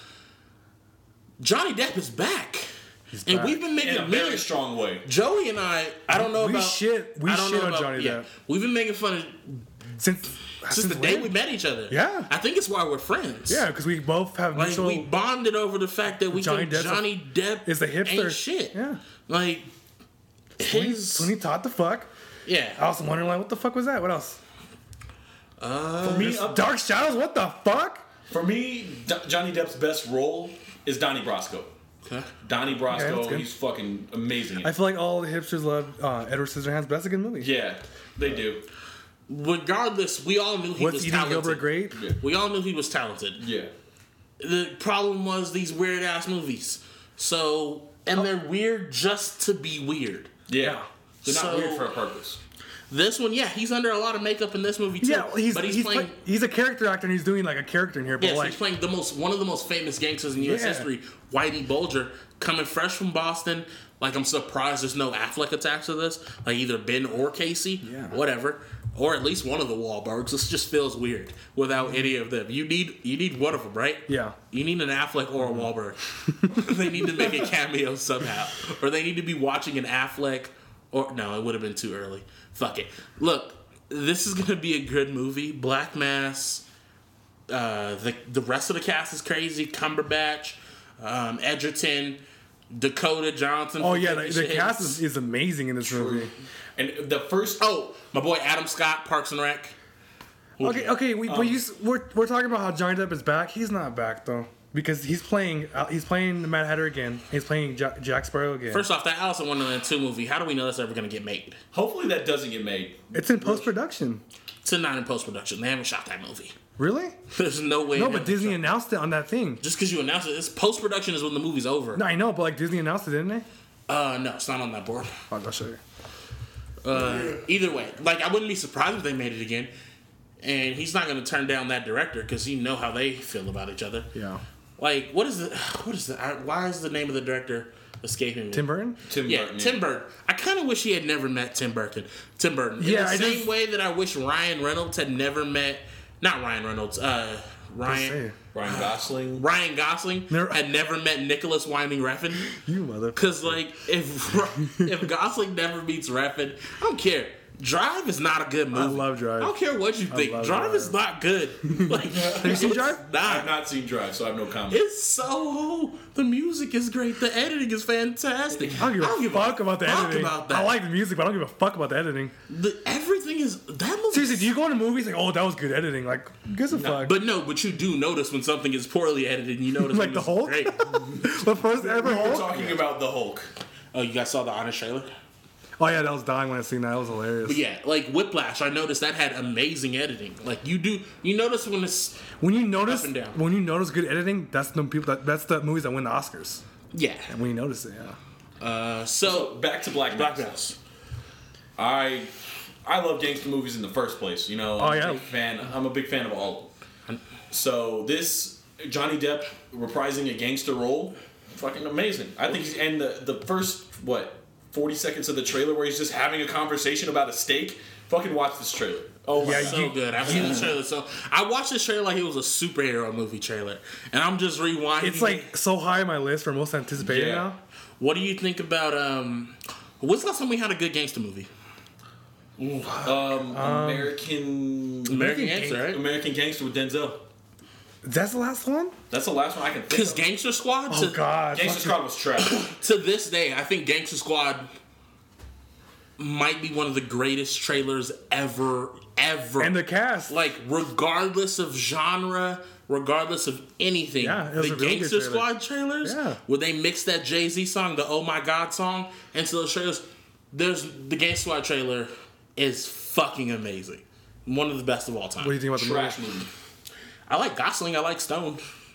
C: Johnny Depp is back. and
D: back.
C: we've been making
E: In a very
C: millions.
E: strong way.
C: Joey and I, I don't know
D: We
C: about.
D: shit- we
C: I don't
D: shit
C: know
D: on
C: about,
D: Johnny
C: yeah,
D: Depp.
C: We've been making fun of
D: Since
C: since the day we met each other.
D: Yeah.
C: I think it's why we're friends.
D: Yeah, because we both have
C: Like
D: mutual.
C: we bonded over the fact that we
D: Johnny
C: think
D: Depp's a-
C: Johnny Depp
D: is the hipster.
C: ain't shit.
D: Yeah.
C: Like his
D: Sweeney Todd the fuck.
C: yeah.
D: I was wondering like, what the fuck was that? What else?
C: Uh,
E: For me, up,
D: Dark Shadows. What the fuck?
E: for me, D- Johnny Depp's best role is Donnie Brasco.
C: okay.
E: Donnie
D: Yeah, that's
E: Brasco,
D: good.
E: he's fucking amazing.
D: I feel like all the hipsters love uh, Edward Scissorhands, but that's a good movie.
E: yeah, they do.
C: Regardless, we all knew he
D: What's
C: was
D: Eating
C: talented.
D: Gilbert great?
E: Yeah.
C: We all knew he was talented.
E: Yeah.
C: The problem was these weird ass movies. So, and they're weird just to be weird.
E: Yeah. They're not
C: So-
E: weird for a purpose.
C: This one, yeah, he's under a lot of makeup in this movie too.
D: Yeah, he's
C: but he's,
D: he's,
C: playing.
D: play- he's a character actor and he's doing like a character in here, but
C: Yes,
D: like
C: he's playing the most one of the most famous gangsters in U S
D: Yeah.
C: history, Whitey Bulger, coming fresh from Boston. Like I'm surprised there's no Affleck attached to this. Like either Ben or Casey,
D: Yeah.
C: whatever, or at least one of the Wahlbergs. This just feels weird without any of them. You need you need one of them, right?
D: Yeah.
C: You need an Affleck or a Wahlberg. They need to make a cameo somehow, or they need to be watching an Affleck. Or no, it would have been too early. Fuck it. Look, this is gonna be a good movie. Black Mass. Uh, the the rest of the cast is crazy. Cumberbatch, um, Edgerton, Dakota Johnson.
D: oh
C: from
D: yeah, the,
C: Fifty
D: the
C: Shades.
D: cast is, is amazing in this movie.
E: And the first.
C: Oh, my boy Adam Scott, Parks and Rec.
D: Okay, okay, we,
C: Um,
D: but you, s- we're we're talking about how Johnny Depp is back. He's not back though. because he's playing uh, he's playing the Mad Hatter again. He's playing Jack, Jack Sparrow again.
C: First off, that Alice in Wonderland two movie, how do we know that's ever going to get made?
E: Hopefully that doesn't get made.
D: It's in post production.
C: It's not in post production. They haven't shot that movie.
D: Really?
C: There's no way.
D: No,
C: they
D: but
C: haven't
D: Disney
C: shot-
D: announced it on that thing.
C: Just because you announce it, it's post production is when the movie's over.
D: No, I know, but like Disney announced it, didn't they?
C: Uh, no, it's not on that board.
D: Oh, I'll show you.
C: Uh, either way, like I wouldn't be surprised if they made it again. And he's not going to turn down that director because you know how they feel about each other.
D: Yeah.
C: Like, what is the what is the why is the name of the director escaping me?
D: Tim Burton?
E: Tim
C: Yeah,
E: Burton.
C: Tim Burton. I kind of wish he had never met Tim Burton. Tim Burton. In
D: Yeah,
C: the
D: I
C: same
D: just-
C: way that I wish Ryan Reynolds had never met, not Ryan Reynolds, uh, Ryan
D: Say,
E: Ryan Gosling.
C: Ryan Gosling
D: Never-
C: had never met Nicholas Winding Refn.
D: you mother.
C: Because like if if Gosling never meets Refn, I don't care. Drive is not a good movie.
D: I love Drive.
C: I don't care what you think.
D: love
C: Drive,
D: Drive.
C: is not good. Like, have
D: you seen Drive?
E: I've
C: Not.
E: not seen Drive, so I have no comment.
C: It's so. The music is great. The editing is fantastic.
D: I don't give a fuck about the
C: fuck
D: editing.
C: about that.
D: I like the music, but I don't give a fuck about the editing.
C: The, everything is that movie.
D: Seriously, do you go into movies like, oh, that was good editing? Like, who gives a fuck?
C: But no, but you do notice when something is poorly edited. You notice
D: Like
C: when
D: the
C: it's
D: Hulk?
C: Great.
D: The first ever
E: We were
D: Hulk?
E: talking about the Hulk.
C: Oh, you guys saw the Honest trailer?
D: Oh yeah, that was dying when I seen that. That was hilarious.
C: But yeah, like Whiplash, I noticed that had amazing editing. Like you do, you notice when it's
D: When you notice,
C: Up and down.
D: when you notice good editing, that's the people that that's the movies that win the Oscars.
C: yeah.
D: And when you notice it, yeah.
C: Uh, so
E: Back to Black
C: Black
E: Mass.
C: Mass.
E: I I love gangster movies in the first place. You know, I'm
D: Oh,
E: a
D: yeah.
E: big fan. I'm a big fan of all of them. So this Johnny Depp reprising a gangster role, fucking amazing. I think he's and the the first what forty seconds of the trailer where he's just having a conversation about a steak. Fucking watch this trailer. Oh my
D: Yeah,
C: So
D: you-
C: good. I've seen the trailer. So I watched this trailer like it was a superhero movie trailer, and I'm just rewinding.
D: It's like so high on my list for most anticipated
E: Yeah.
D: now.
C: what do you think about um? When's the last time we had a good gangster movie?
E: Um, American
C: American
D: Gang-
C: Gangster, right?
E: American Gangster with Denzel.
D: That's the last one.
E: That's the last one I can think
C: Because
E: of.
C: Gangster Squad,
D: Oh
C: to,
D: God.
E: Gangster Squad was trash.
C: to this day, I think Gangster Squad might be one of the greatest trailers ever, ever.
D: And the cast.
C: like, regardless of genre, regardless of anything,
D: Yeah, it was
C: the
D: a really good
C: Gangster
D: trailer.
C: Squad trailers,
D: Yeah.
C: where they mix that Jay-Z song, the Oh My God song, into those trailers, there's the Gangster Squad trailer is fucking amazing. One of the best of all time.
D: What do you think about the movie?
E: Trash movie.
C: I like Gosling, I like Stone.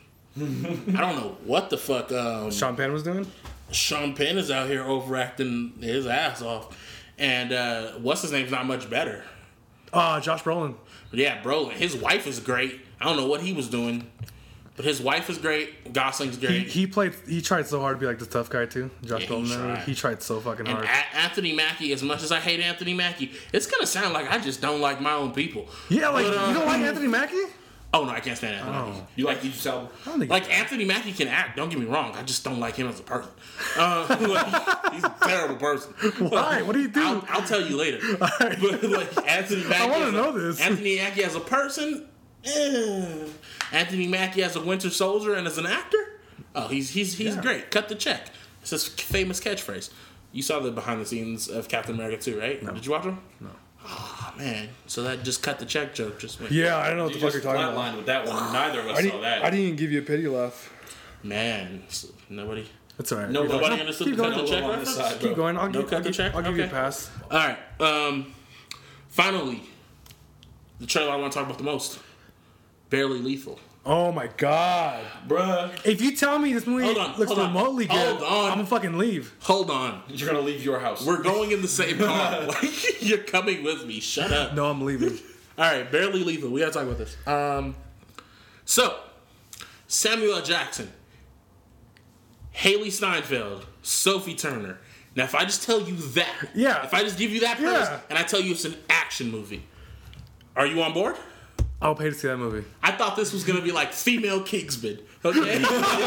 C: I don't know what the fuck um,
D: Sean Penn was doing.
C: Sean Penn is out here overacting his ass off. And uh, what's his name's not much better.
D: Ah, Josh Brolin.
C: But yeah, bro, his wife is great. I don't know what he was doing, but his wife is great. Gosling's
D: He,
C: great.
D: he played. He tried so hard to be like the tough guy too. Josh
C: Yeah, he
D: Brolin.
C: tried.
D: He tried so fucking
C: and
D: hard.
C: A- Anthony Mackie, as much as I hate Anthony Mackie, it's gonna sound like I just don't like my own people.
D: Yeah, like
C: But, uh,
D: you don't like Anthony Mackie?
C: Oh no, I can't stand Anthony Mackie.
E: You like Idris Elba?
D: I don't think
C: Like Anthony Mackie can act. Don't get me wrong. I just don't like him as a person. Uh, like, he's a terrible person.
D: Why? What do you do?
C: I'll, I'll tell you later. But like Anthony Mackie,
D: wanna
C: as a-
D: know this.
C: Anthony Mackie as a person, eh. Anthony Mackie as a Winter Soldier and as an actor, oh, he's he's he's
D: Yeah.
C: great. Cut the check. It's his famous catchphrase. You saw the behind the scenes of Captain America too, right? No. Did you watch them? No. Oh man, so that just cut the check joke just went.
D: Yeah, I don't know what
E: You
D: the fuck
E: just
D: you're talking about.
E: flatlined with that one. Neither of us
D: I
E: saw
D: didn't,
E: that.
D: I didn't even give you a pity laugh.
C: Man, s- nobody.
D: That's alright.
E: No,
D: Keep going.
C: Nobody
D: No,
C: understood
D: keep
C: the
D: going.
C: cut the check
E: on
C: reference.
E: this side,
D: Keep
E: bro.
D: going. I'll
C: No
D: give,
C: cut
D: I'll
C: the
D: give,
C: check?
D: I'll give you a
C: Okay.
D: pass.
C: All right. Um, finally, the trailer I want to talk about the most. Barely Lethal.
D: Oh my god.
E: Bruh,
D: If you tell me this movie
C: Hold on,
D: looks
C: hold on.
D: remotely good,
C: Hold on.
D: I'm gonna fucking leave.
C: Hold on.
E: you're gonna leave your house.
C: We're going in the same car. Like, you're coming with me. Shut up.
D: No, I'm leaving.
C: All right, Barely Lethal. We gotta talk about this. Um, so Samuel L. Jackson, Haley Steinfeld, Sophie Turner. Now, if I just tell you that,
D: Yeah.
C: if I just give you that first,
D: Yeah.
C: and I tell you it's an action movie, are you on board?
D: I'll pay to see that movie.
C: I thought this was gonna be like female Kingsman. Okay.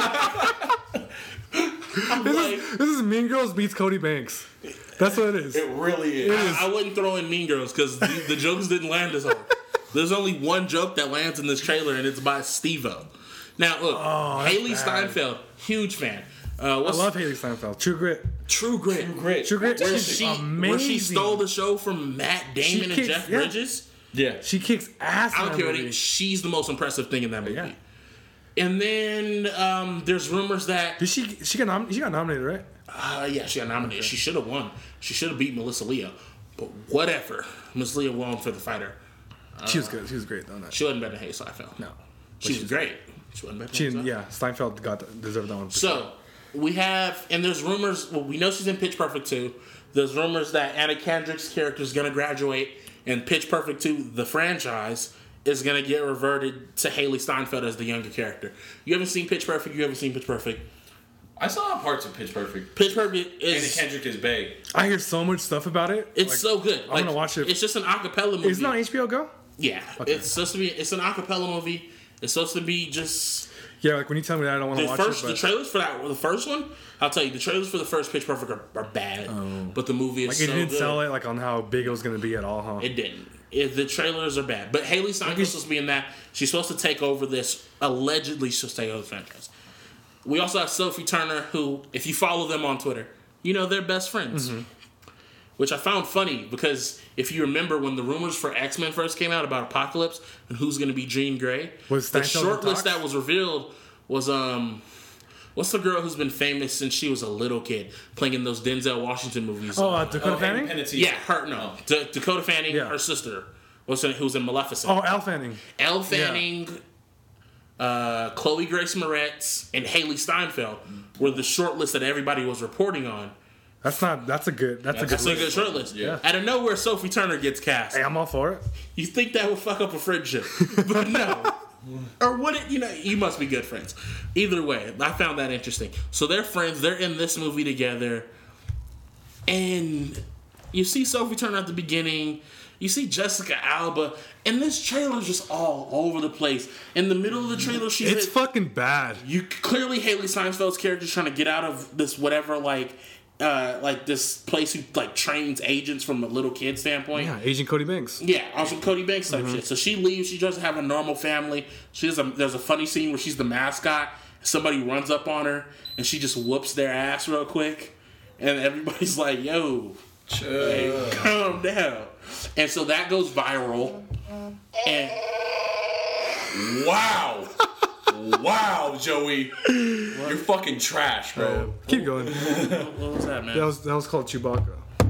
C: I'm like,
D: This is Mean Girls meets Cody Banks. That's what it is.
E: It really is.
C: I, I wouldn't throw in Mean Girls because the, the jokes didn't land as hard. There's only one joke that lands in this trailer, and it's by Steve-O. Now, look,
D: Oh, that's
C: Haley
D: bad.
C: Steinfeld, huge fan. Uh,
D: I
C: what's
D: love Haley Steinfeld. True Grit.
C: True Grit?
E: Great.
D: True Grit.
C: Where
D: She's
C: she,
D: amazing.
C: where she stole the show from Matt Damon and
D: kicks-
C: Jeff
D: yeah.
C: Bridges.
E: Yeah.
D: She kicks ass.
C: I
D: in
C: don't
D: that
C: care what
D: movie.
C: it is. She's the most impressive thing in that movie.
D: Yeah.
C: And then um, there's rumors that
D: Did she she got nom- she got nominated, right?
C: uh, yeah, she got nominated. She should have won. She should have beat Melissa Leo. But whatever. Miss Leo won for the fighter.
D: She was good. She was great on that.
C: She wasn't better than Haley Steinfeld.
D: No,
C: She was great. She wasn't better
D: she
C: than
D: didn't.
C: Haley
D: Yeah, Steinfeld got deserved that one. For sure.
C: So we have, and there's rumors. Well, we know she's in Pitch Perfect two. There's rumors that Anna Kendrick's character is going to graduate, and Pitch Perfect two, the franchise, is going to get reverted to Haley Steinfeld as the younger character. You haven't seen Pitch Perfect. You haven't seen Pitch Perfect.
E: I saw parts of Pitch Perfect.
C: Pitch Perfect
E: Anna
C: is.
E: Kendrick is bae.
D: I hear so much stuff about it.
C: It's
D: Like,
C: so good.
D: I'm gonna watch it.
C: It's just an acapella movie.
D: It's not H B O Go.
C: Yeah,
D: Okay.
C: it's supposed to be. It's an acapella movie. It's supposed to be just
D: Yeah, like when you tell me that, I don't want to
C: the
D: watch
C: first.
D: it.
C: The
D: But
C: trailers for that, the first one. I'll tell you, the trailers for the first Pitch Perfect are, are bad, but the movie is
D: like
C: so
D: it didn't
C: good.
D: sell it like on how big it was gonna be at all, huh?
C: It didn't. It, the trailers are bad. But Haley Steinfeld's supposed to be in that. She's supposed to take over this. Allegedly, she'll take over the franchise. We also have Sophie Turner, who, if you follow them on Twitter, you know they're best friends.
D: Mm-hmm.
C: Which I found funny because if you remember when the rumors for X-Men first came out about Apocalypse and who's going to be Jean Grey,
D: Was
C: the
D: Steinfeld in
C: short list
D: talks?
C: that was revealed was um. What's the girl who's been famous since she was a little kid, playing in those Denzel Washington movies?
D: Oh, uh, Dakota
E: Oh,
D: Fanning.
E: Penalty.
C: Yeah, her no. D- Dakota Fanning,
D: Yeah.
C: her sister, was in, who was in Maleficent.
D: Oh, Al Fanning.
C: Elle Fanning, uh, Chloe Grace Moretz, and Haley Steinfeld were the short list that everybody was reporting on.
D: That's not. That's a good. That's,
C: That's
D: a
C: a
D: good.
C: good short list.
E: Yeah.
C: Out of nowhere, Sophie Turner gets cast.
D: Hey, I'm all for it.
C: You think that would fuck up a friendship, but no. Or would it? You know, you must be good friends. Either way, I found that interesting. So they're friends. They're in this movie together, and you see Sophie Turner at the beginning. You see Jessica Alba, and this trailer's just all over the place. In the middle of the trailer, she's
D: It's
C: at-
D: fucking bad.
C: you clearly Haley Steinfeld's character is trying to get out of this whatever like. Uh, like this place who like trains agents from a little kid standpoint.
D: Yeah, Agent Cody Banks.
C: Yeah, on some Cody Banks type shit. So she leaves. She doesn't have a normal family. She has a, there's a funny scene where she's the mascot. Somebody runs up on her and she just whoops their ass real quick, and everybody's like, "Yo, hey, calm down." And so that goes viral. And
E: Wow. Wow, Joey. You're fucking trash, bro.
D: Keep going.
C: what was that, man?
D: That was that was called Chewbacca.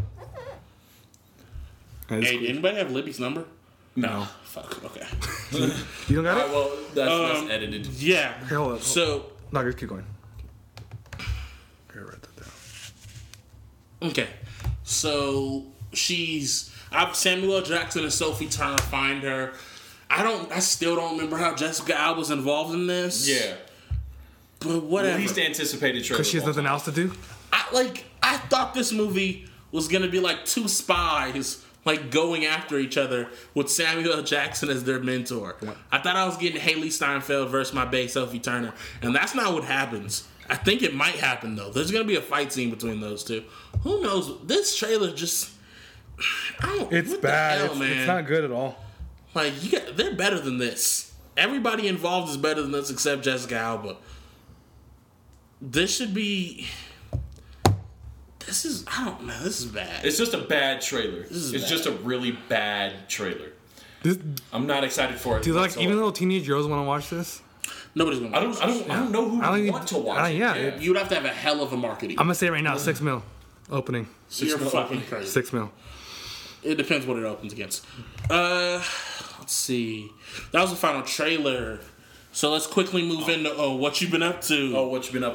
D: That is
C: Hey,
D: cool.
C: did anybody have Libby's number?
E: No.
C: Fuck. Okay.
D: You don't got
E: Alright,
D: it?
E: well, that's,
C: Um,
E: that's edited.
C: Yeah.
D: Okay, hold up.
C: So
D: No, just keep going. Okay, write that down.
C: okay, so she's I, Samuel L. Jackson and Sophie Turner find her. I don't. I still don't remember how Jessica Alba's involved in this.
E: Yeah.
C: but whatever.
E: Least anticipated trailer.
D: Because she has
E: of all
D: nothing
E: time.
D: else to do.
C: I like. I thought this movie was gonna be like two spies like going after each other with Samuel L. Jackson as their mentor. I thought I was getting Haley Steinfeld versus my bae Sophie Turner, and that's not what happens. I think it might happen though. There's gonna be a fight scene between those two. Who knows? This trailer just. I don't.
D: It's
C: what the
D: bad.
C: hell,
D: it's,
C: man.
D: it's not good at all.
C: Like you got, they're better than this. Everybody involved is better than this except Jessica Alba. This should be. This is I don't know. This is bad.
E: It's just a bad trailer.
C: is
E: It's
C: bad.
E: just a really bad trailer.
D: This,
E: I'm not excited for it.
D: do like
E: whatsoever.
D: even little teenage girls want to watch this?
C: Nobody's gonna.
E: I don't. I don't. I don't know who
D: I don't
E: would
D: even-
E: want to watch
D: I-
E: it.
D: yeah, it-
C: You'd have to have a hell of a marketing.
D: I'm gonna say it right now, six mil opening,
C: You're
E: mil
C: fucking
E: opening.
C: crazy.
D: six mil.
C: It depends what it opens against. Uh, let's see. That was the final trailer. So let's quickly move into oh, what you've been up to.
E: Oh, what you been up?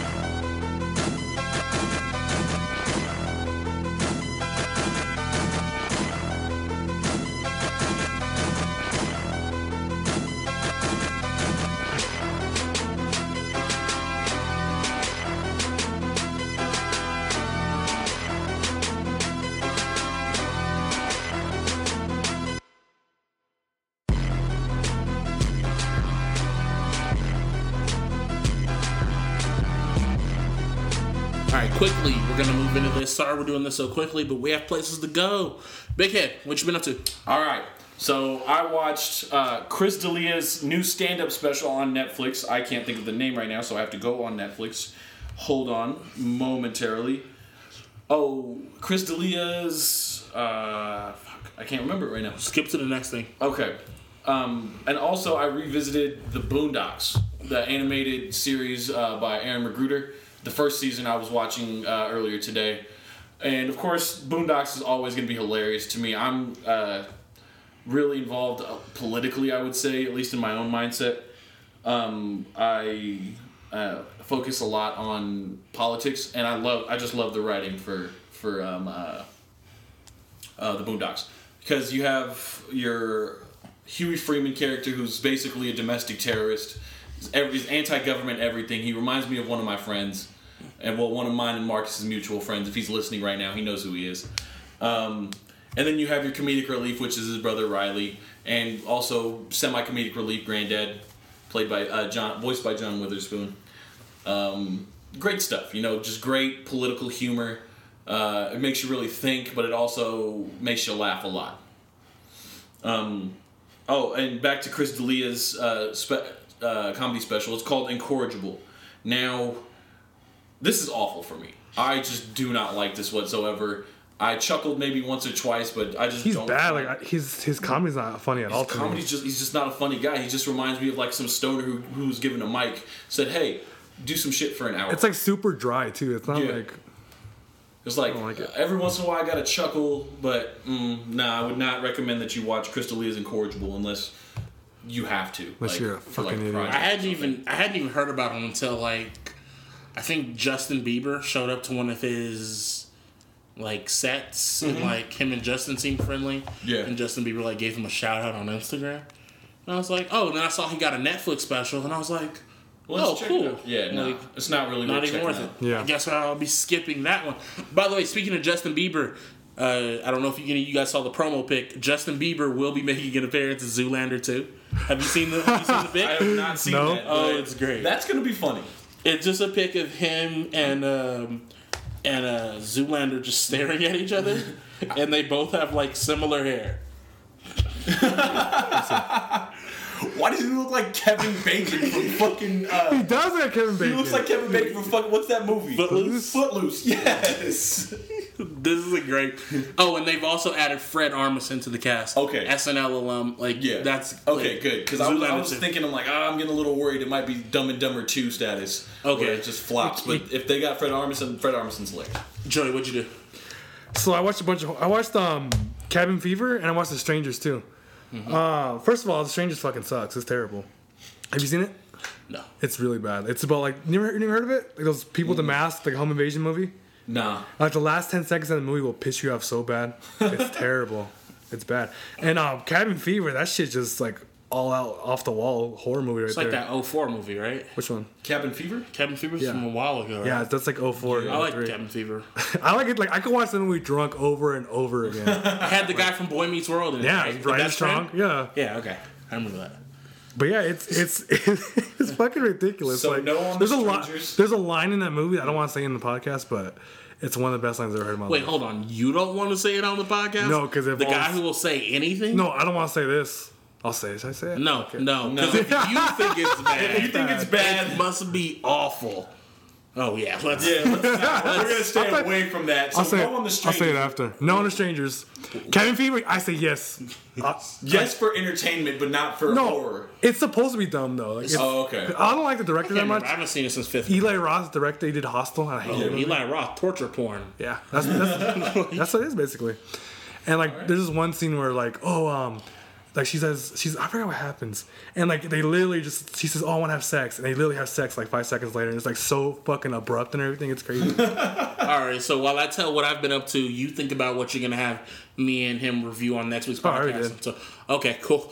C: All right, quickly, we're gonna move into this. Sorry, we're doing this so quickly, but we have places to go. Big Head, what you been up to?
E: All right. So I watched uh, Chris D'Elia's new stand-up special on Netflix. I can't think of the name right now, so I have to go on Netflix. Hold on momentarily. Oh, Chris D'Elia's. Uh, fuck, I can't remember it right now.
C: Skip to the next thing.
E: Okay. Um, and also, I revisited The Boondocks. the animated series uh, by Aaron McGruder. The first season I was watching uh, earlier today. And of course, Boondocks is always going to be hilarious to me. I'm uh, really involved uh, politically, I would say, at least in my own mindset. Um, I uh, focus a lot on politics, and I love. I just love the writing for for um, uh, uh, the Boondocks, because you have your Huey Freeman character, who's basically a domestic terrorist. He's, every, he's anti-government everything. He reminds me of one of my friends. And well, one of mine and Marcus's mutual friends. If he's listening right now, he knows who he is. Um, and then you have your comedic relief, which is his brother Riley, and also semi-comedic relief Granddad, played by uh, John, voiced by John Witherspoon. Um, great stuff, you know, just great political humor. Uh, it makes you really think, but it also makes you laugh a lot. Um, oh, and back to Chris D'Elia's uh, spe- uh, comedy special. It's called Incorrigible. Now, this is awful for me. I just do not like this whatsoever. I chuckled maybe once or twice, but I just
D: He's
E: don't.
D: bad. Like I- his his comedy's not funny at all.
E: His
D: To me.
E: comedy's just he's just not a funny guy. He just reminds me of like some stoner who who's given a mic, said, "Hey, do some shit for an hour."
D: It's like super dry too. It's not
E: Yeah.
D: like
E: It's like,
D: I don't like it.
E: every once in a while I gotta chuckle, but mm, nah, I would not recommend that you watch Chris D'Elia's Incorrigible unless you have to.
D: Unless
E: like,
D: you're a
E: for,
D: fucking idiot.
E: project
C: I
E: or
C: hadn't
E: something.
C: even I hadn't even heard about him until like I think Justin Bieber showed up to one of his like sets and like him and Justin seemed friendly.
E: Yeah.
C: And Justin Bieber like gave him a shout out on Instagram. And I was like, oh, and then I saw he got a Netflix special and I was like,
E: Well,
C: oh,
E: let's check it
C: cool.
E: out. Yeah, no,
C: Like,
E: it's not really
C: not
E: worth
C: even
E: checking
C: worth
E: out.
C: it.
D: Yeah.
C: I guess I'll be skipping that one. By the way, speaking of Justin Bieber, uh, I don't know if you you guys saw the promo pic. Justin Bieber will be making an appearance in Zoolander two. Have you seen the Have you seen the pic?
E: I have not seen
D: No.
E: that.
C: Oh,
E: but
C: it's great.
E: That's gonna be funny.
C: It's just a pic of him and um, and uh, Zoolander just staring at each other, and they both have like similar hair.
E: Why does he look like Kevin Bacon from fucking? Uh,
D: he does have Kevin Bacon.
E: he looks like Kevin Bacon from fucking. What's that movie?
C: Footloose?
E: Footloose. Yes.
C: This is a great. Oh, and they've also added Fred Armisen to the cast.
E: Okay.
C: S N L alum. Like
E: Yeah.
C: that's
E: Okay,
C: like,
E: good. Because I was, I
C: Zoolander
E: was
C: two.
E: thinking, I'm like, ah, I'm getting a little worried. It might be Dumb and Dumber two status.
C: Okay.
E: Where it just flops. But if they got Fred Armisen, Fred Armisen's hilarious.
C: Joey, what'd you do?
D: So I watched a bunch of. I watched um Cabin Fever and I watched The Strangers too.
C: Mm-hmm.
D: Uh, first of all, The Strangers fucking sucks. It's terrible. Have you seen it?
C: No.
D: It's really bad. It's about like you never, you never heard of it? Like those people with the mask, like a home invasion movie.
E: Nah.
D: Like the last ten seconds of the movie will piss you off so bad. It's terrible. It's bad. And um, Cabin Fever, that shit just like all out off the wall horror movie right
C: It's
D: there.
C: like that oh four movie, right?
D: Which one?
E: Cabin Fever?
C: Cabin Fever's
D: Yeah.
C: from a while ago. Right?
D: Yeah, that's like oh four.
C: I like
D: oh three.
C: Cabin Fever.
D: I like it. Like I could watch the movie drunk over and over again.
C: I had the guy from Boy Meets World in it.
D: Yeah,
C: right? The
D: Brian
C: best
D: Strong.
C: friend?
D: Yeah,
C: Yeah, okay. I remember that.
D: but yeah, it's it's it's fucking ridiculous.
E: So
D: like
E: no on
D: there's
E: The
D: a line.
E: Strangers?
D: There's a line in that movie I don't want to say in the podcast, but it's one of the best lines I've ever heard in my
C: Wait,
D: life.
C: hold on. You don't want to say it on the podcast?
D: No, 'cause it
C: the guy
D: involves-
C: who will say anything.
D: No, I don't want to say this. I'll say it. Should I say it?
C: no,
D: Okay.
C: no.
E: No.
C: Because if you think it's bad,
E: You think it's
C: it
E: bad?
C: must be awful. Oh yeah, let's.
E: Yeah, let's not. We're gonna stay
D: I'll say-
E: away from that. So
D: I'll say it.
E: go on the
D: I'll
E: Strangers.
D: say it after. No on the Strangers. Cabin Fever. I say yes. Uh,
E: Yes, for entertainment, but not for
D: no,
E: horror.
D: it's supposed to be dumb though. Like, it's-
E: Oh, okay.
D: I don't like the director
C: I,
D: that much.
C: I haven't seen it since fifth.
D: Eli Roth directed. He did Hostel. And I hate
C: Oh,
D: it.
C: Eli Roth, torture porn.
D: Yeah, that's that's, that's what it is basically. And like, there's this one scene where like, oh, um, like she says, she's I forgot what happens, and like they literally just she says, oh, I want to have sex, and they literally have sex like five seconds later, and it's like so fucking abrupt and everything. It's crazy.
C: All right, so while I tell what I've been up to, you think about what you're gonna have me and him review on next week's
D: Oh, I already
C: podcast.
D: did.
C: So, okay, cool.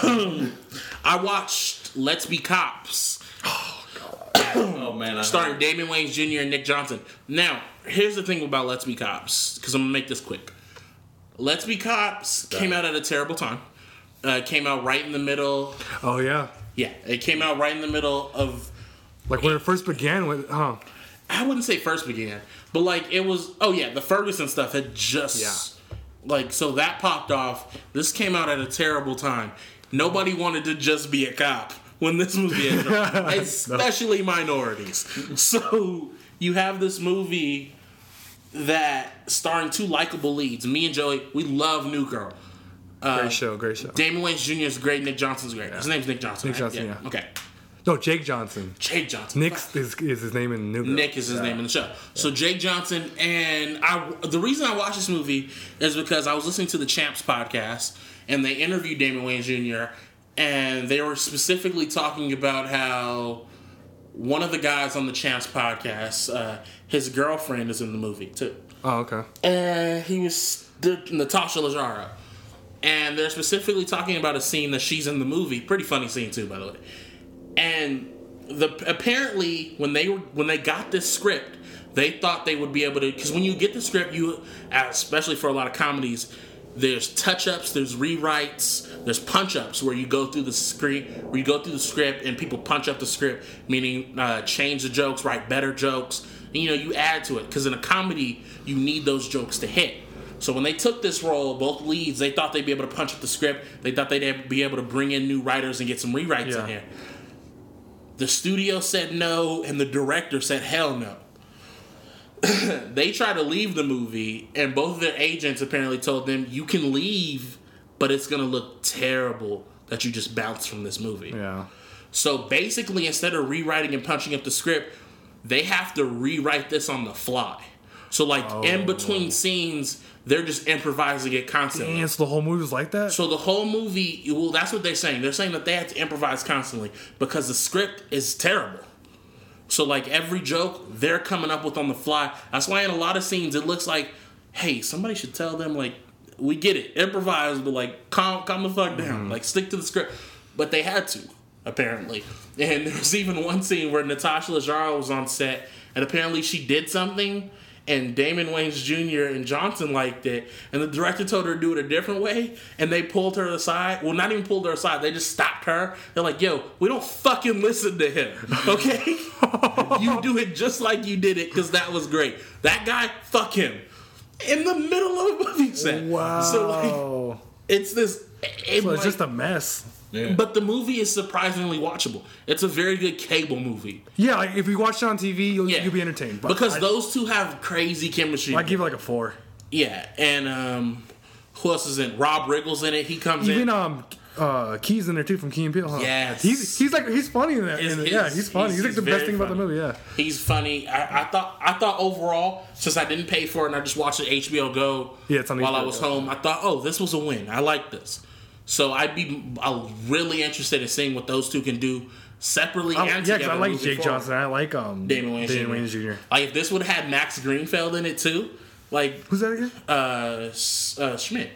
C: I watched Let's Be Cops,
E: Oh man, I
C: starring Damon Wayans Junior and Nick Johnson. Now, here's the thing about Let's Be Cops, because I'm gonna make this quick. Let's Be Cops came out at a terrible time. Uh, it came out right in the middle.
D: Oh yeah,
C: Yeah, it came out right in the middle of.
D: like when it first began with, huh?
C: I wouldn't say first began, but like it was. Oh yeah, the Ferguson stuff had just.
D: Yeah.
C: Like so that popped off. This came out at a terrible time. Nobody wanted to just be a cop when this movie ended up, especially minorities. So you have this movie that starring two likable leads. Me and Joey, we love New Girl.
D: Great show, great show.
C: Damon Wayans Junior is great. Nick Johnson's great. His name's Nick Johnson.
D: Nick
C: right?
D: Johnson, yeah.
C: Okay.
D: No, Jake Johnson.
C: Jake Johnson.
D: Nick is, is his name in New Girl.
C: Nick is his
D: yeah.
C: name in the show. Yeah. So Jake Johnson, and I. The reason I watched this movie is because I was listening to the Champs podcast, and they interviewed Damon Wayans Junior, and they were specifically talking about how one of the guys on the Champs podcast, uh, his girlfriend is in the movie too.
D: Oh, okay.
C: And he was Natasha Leggero. And they're specifically talking about a scene that she's in the movie. Pretty funny scene too, by the way. And the apparently when they were when they got this script, they thought they would be able to, because when you get the script, you, especially for a lot of comedies, there's touch-ups, there's rewrites, there's punch-ups where you go through the script, where you go through the script and people punch up the script, meaning uh, change the jokes, write better jokes, and you know you add to it, because in a comedy you need those jokes to hit. So when they took this role, both leads, they thought they'd be able to punch up the script. They thought they'd be able to bring in new writers and get some rewrites
D: yeah.
C: in here. The studio said no, and the director said hell no. They tried to leave the movie, and both of their agents apparently told them, you can leave, but it's going to look terrible that you just bounced from this movie.
D: Yeah.
C: So basically, instead of rewriting and punching up the script, they have to rewrite this on the fly. So, like, oh. in between scenes, they're just improvising it constantly.
D: And so the whole movie was like that?
C: So the whole movie, well, that's what they're saying. They're saying that they had to improvise constantly because the script is terrible. So, like, every joke they're coming up with on the fly. That's why in a lot of scenes it looks like, hey, somebody should tell them, like, we get it. Improvise, but, like, calm, calm the fuck down. Mm-hmm. Like, stick to the script. But they had to, apparently. And there's even one scene where Natasha Leggero was on set, and apparently she did something, and Damon Wayans Junior and Johnson liked it, and the director told her to do it a different way, and they pulled her aside. Well, not even pulled her aside. They just stopped her. They're like, yo, we don't fucking listen to him, okay? You do it just like you did it, because that was great. That guy, fuck him. In the middle of a movie set.
D: Wow.
C: So, like, it's this... It,
D: so it's
C: like,
D: just a mess.
E: Yeah.
C: But the movie is surprisingly watchable. It's a very good cable movie.
D: Yeah, like if you watch it on T V, you'll,
C: yeah.
D: you'll be entertained. But
C: because
D: I,
C: those two have crazy chemistry.
D: I give it like a four.
C: Yeah, and um, who else is in? Rob Riggle's in it. He comes
D: Even,
C: in.
D: Even um, uh, Key's in there too from Key and Peele. Huh?
C: Yes.
D: He's he's like he's funny in that. In
C: his,
D: yeah, he's funny. He's, he's like the best thing
C: funny.
D: about the movie. Yeah.
C: He's funny. I, I thought I thought overall, since I didn't pay for it and I just watched it H B O Go
D: yeah, it's on
C: while
D: H B O
C: I was
D: Go.
C: home, I thought, oh, this was a win. I like this. So I'd be I'm really interested in seeing what those two can do separately
D: I,
C: and
D: yeah,
C: together.
D: because I like
C: moving
D: Jake
C: forward.
D: Johnson. I like um
C: Damon Wayans
D: Damon
C: Junior
D: Wayans Junior
C: Like if this would have had Max Greenfield in it too, like
D: who's that again?
C: uh, uh Schmidt.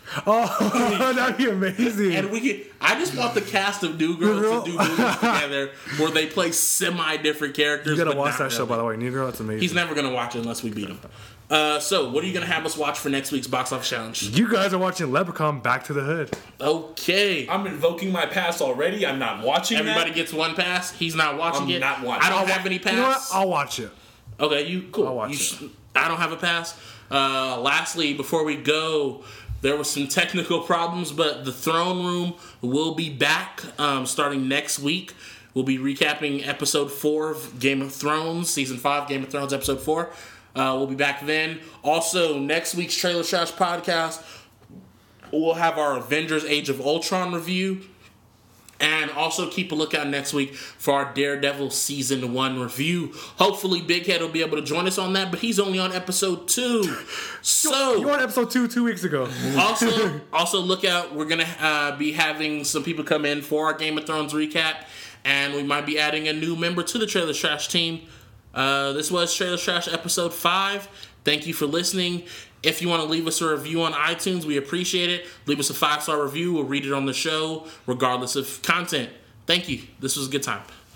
D: Oh, that'd be amazing.
C: And we could, I just want the cast of New Girl
D: Girl.
C: to do movies together where they play semi-different characters.
D: You gotta
C: but
D: watch
C: not
D: that show,
C: really.
D: by the way. New Girl, it's amazing.
C: He's never gonna watch it unless we beat him. Uh, so, what are you gonna have us watch for next week's box office challenge?
D: You guys are watching Leprechaun Back to the Hood.
C: Okay.
E: I'm invoking my pass already. I'm not watching
C: Everybody
E: that.
C: gets one pass. He's not watching
E: I'm
C: it.
E: not watching
C: I don't
E: it.
C: have any pass.
D: You know what? I'll watch it.
C: Okay, you cool.
D: I'll watch
C: You
D: it.
C: sh- I don't have a pass. Uh, lastly, before we go, there was some technical problems, but the Throne Room will be back um, starting next week. We'll be recapping episode four of Game of Thrones, season five, Game of Thrones, episode four. Uh, we'll be back then. Also, next week's Trailer Trash podcast, we'll have our Avengers Age of Ultron review. And also keep a lookout next week for our Daredevil Season one review. Hopefully Big Head will be able to join us on that, but he's only on episode two. So
D: You were on episode two two weeks ago.
C: also, also look out. We're gonna uh, be having some people come in for our Game of Thrones recap, and we might be adding a new member to the Trailer Trash team. Uh, this was Trailer Trash episode five. Thank you for listening. If you want to leave us a review on iTunes, we appreciate it. Leave us a five-star review. We'll read it on the show, regardless of content. Thank you. This was a good time.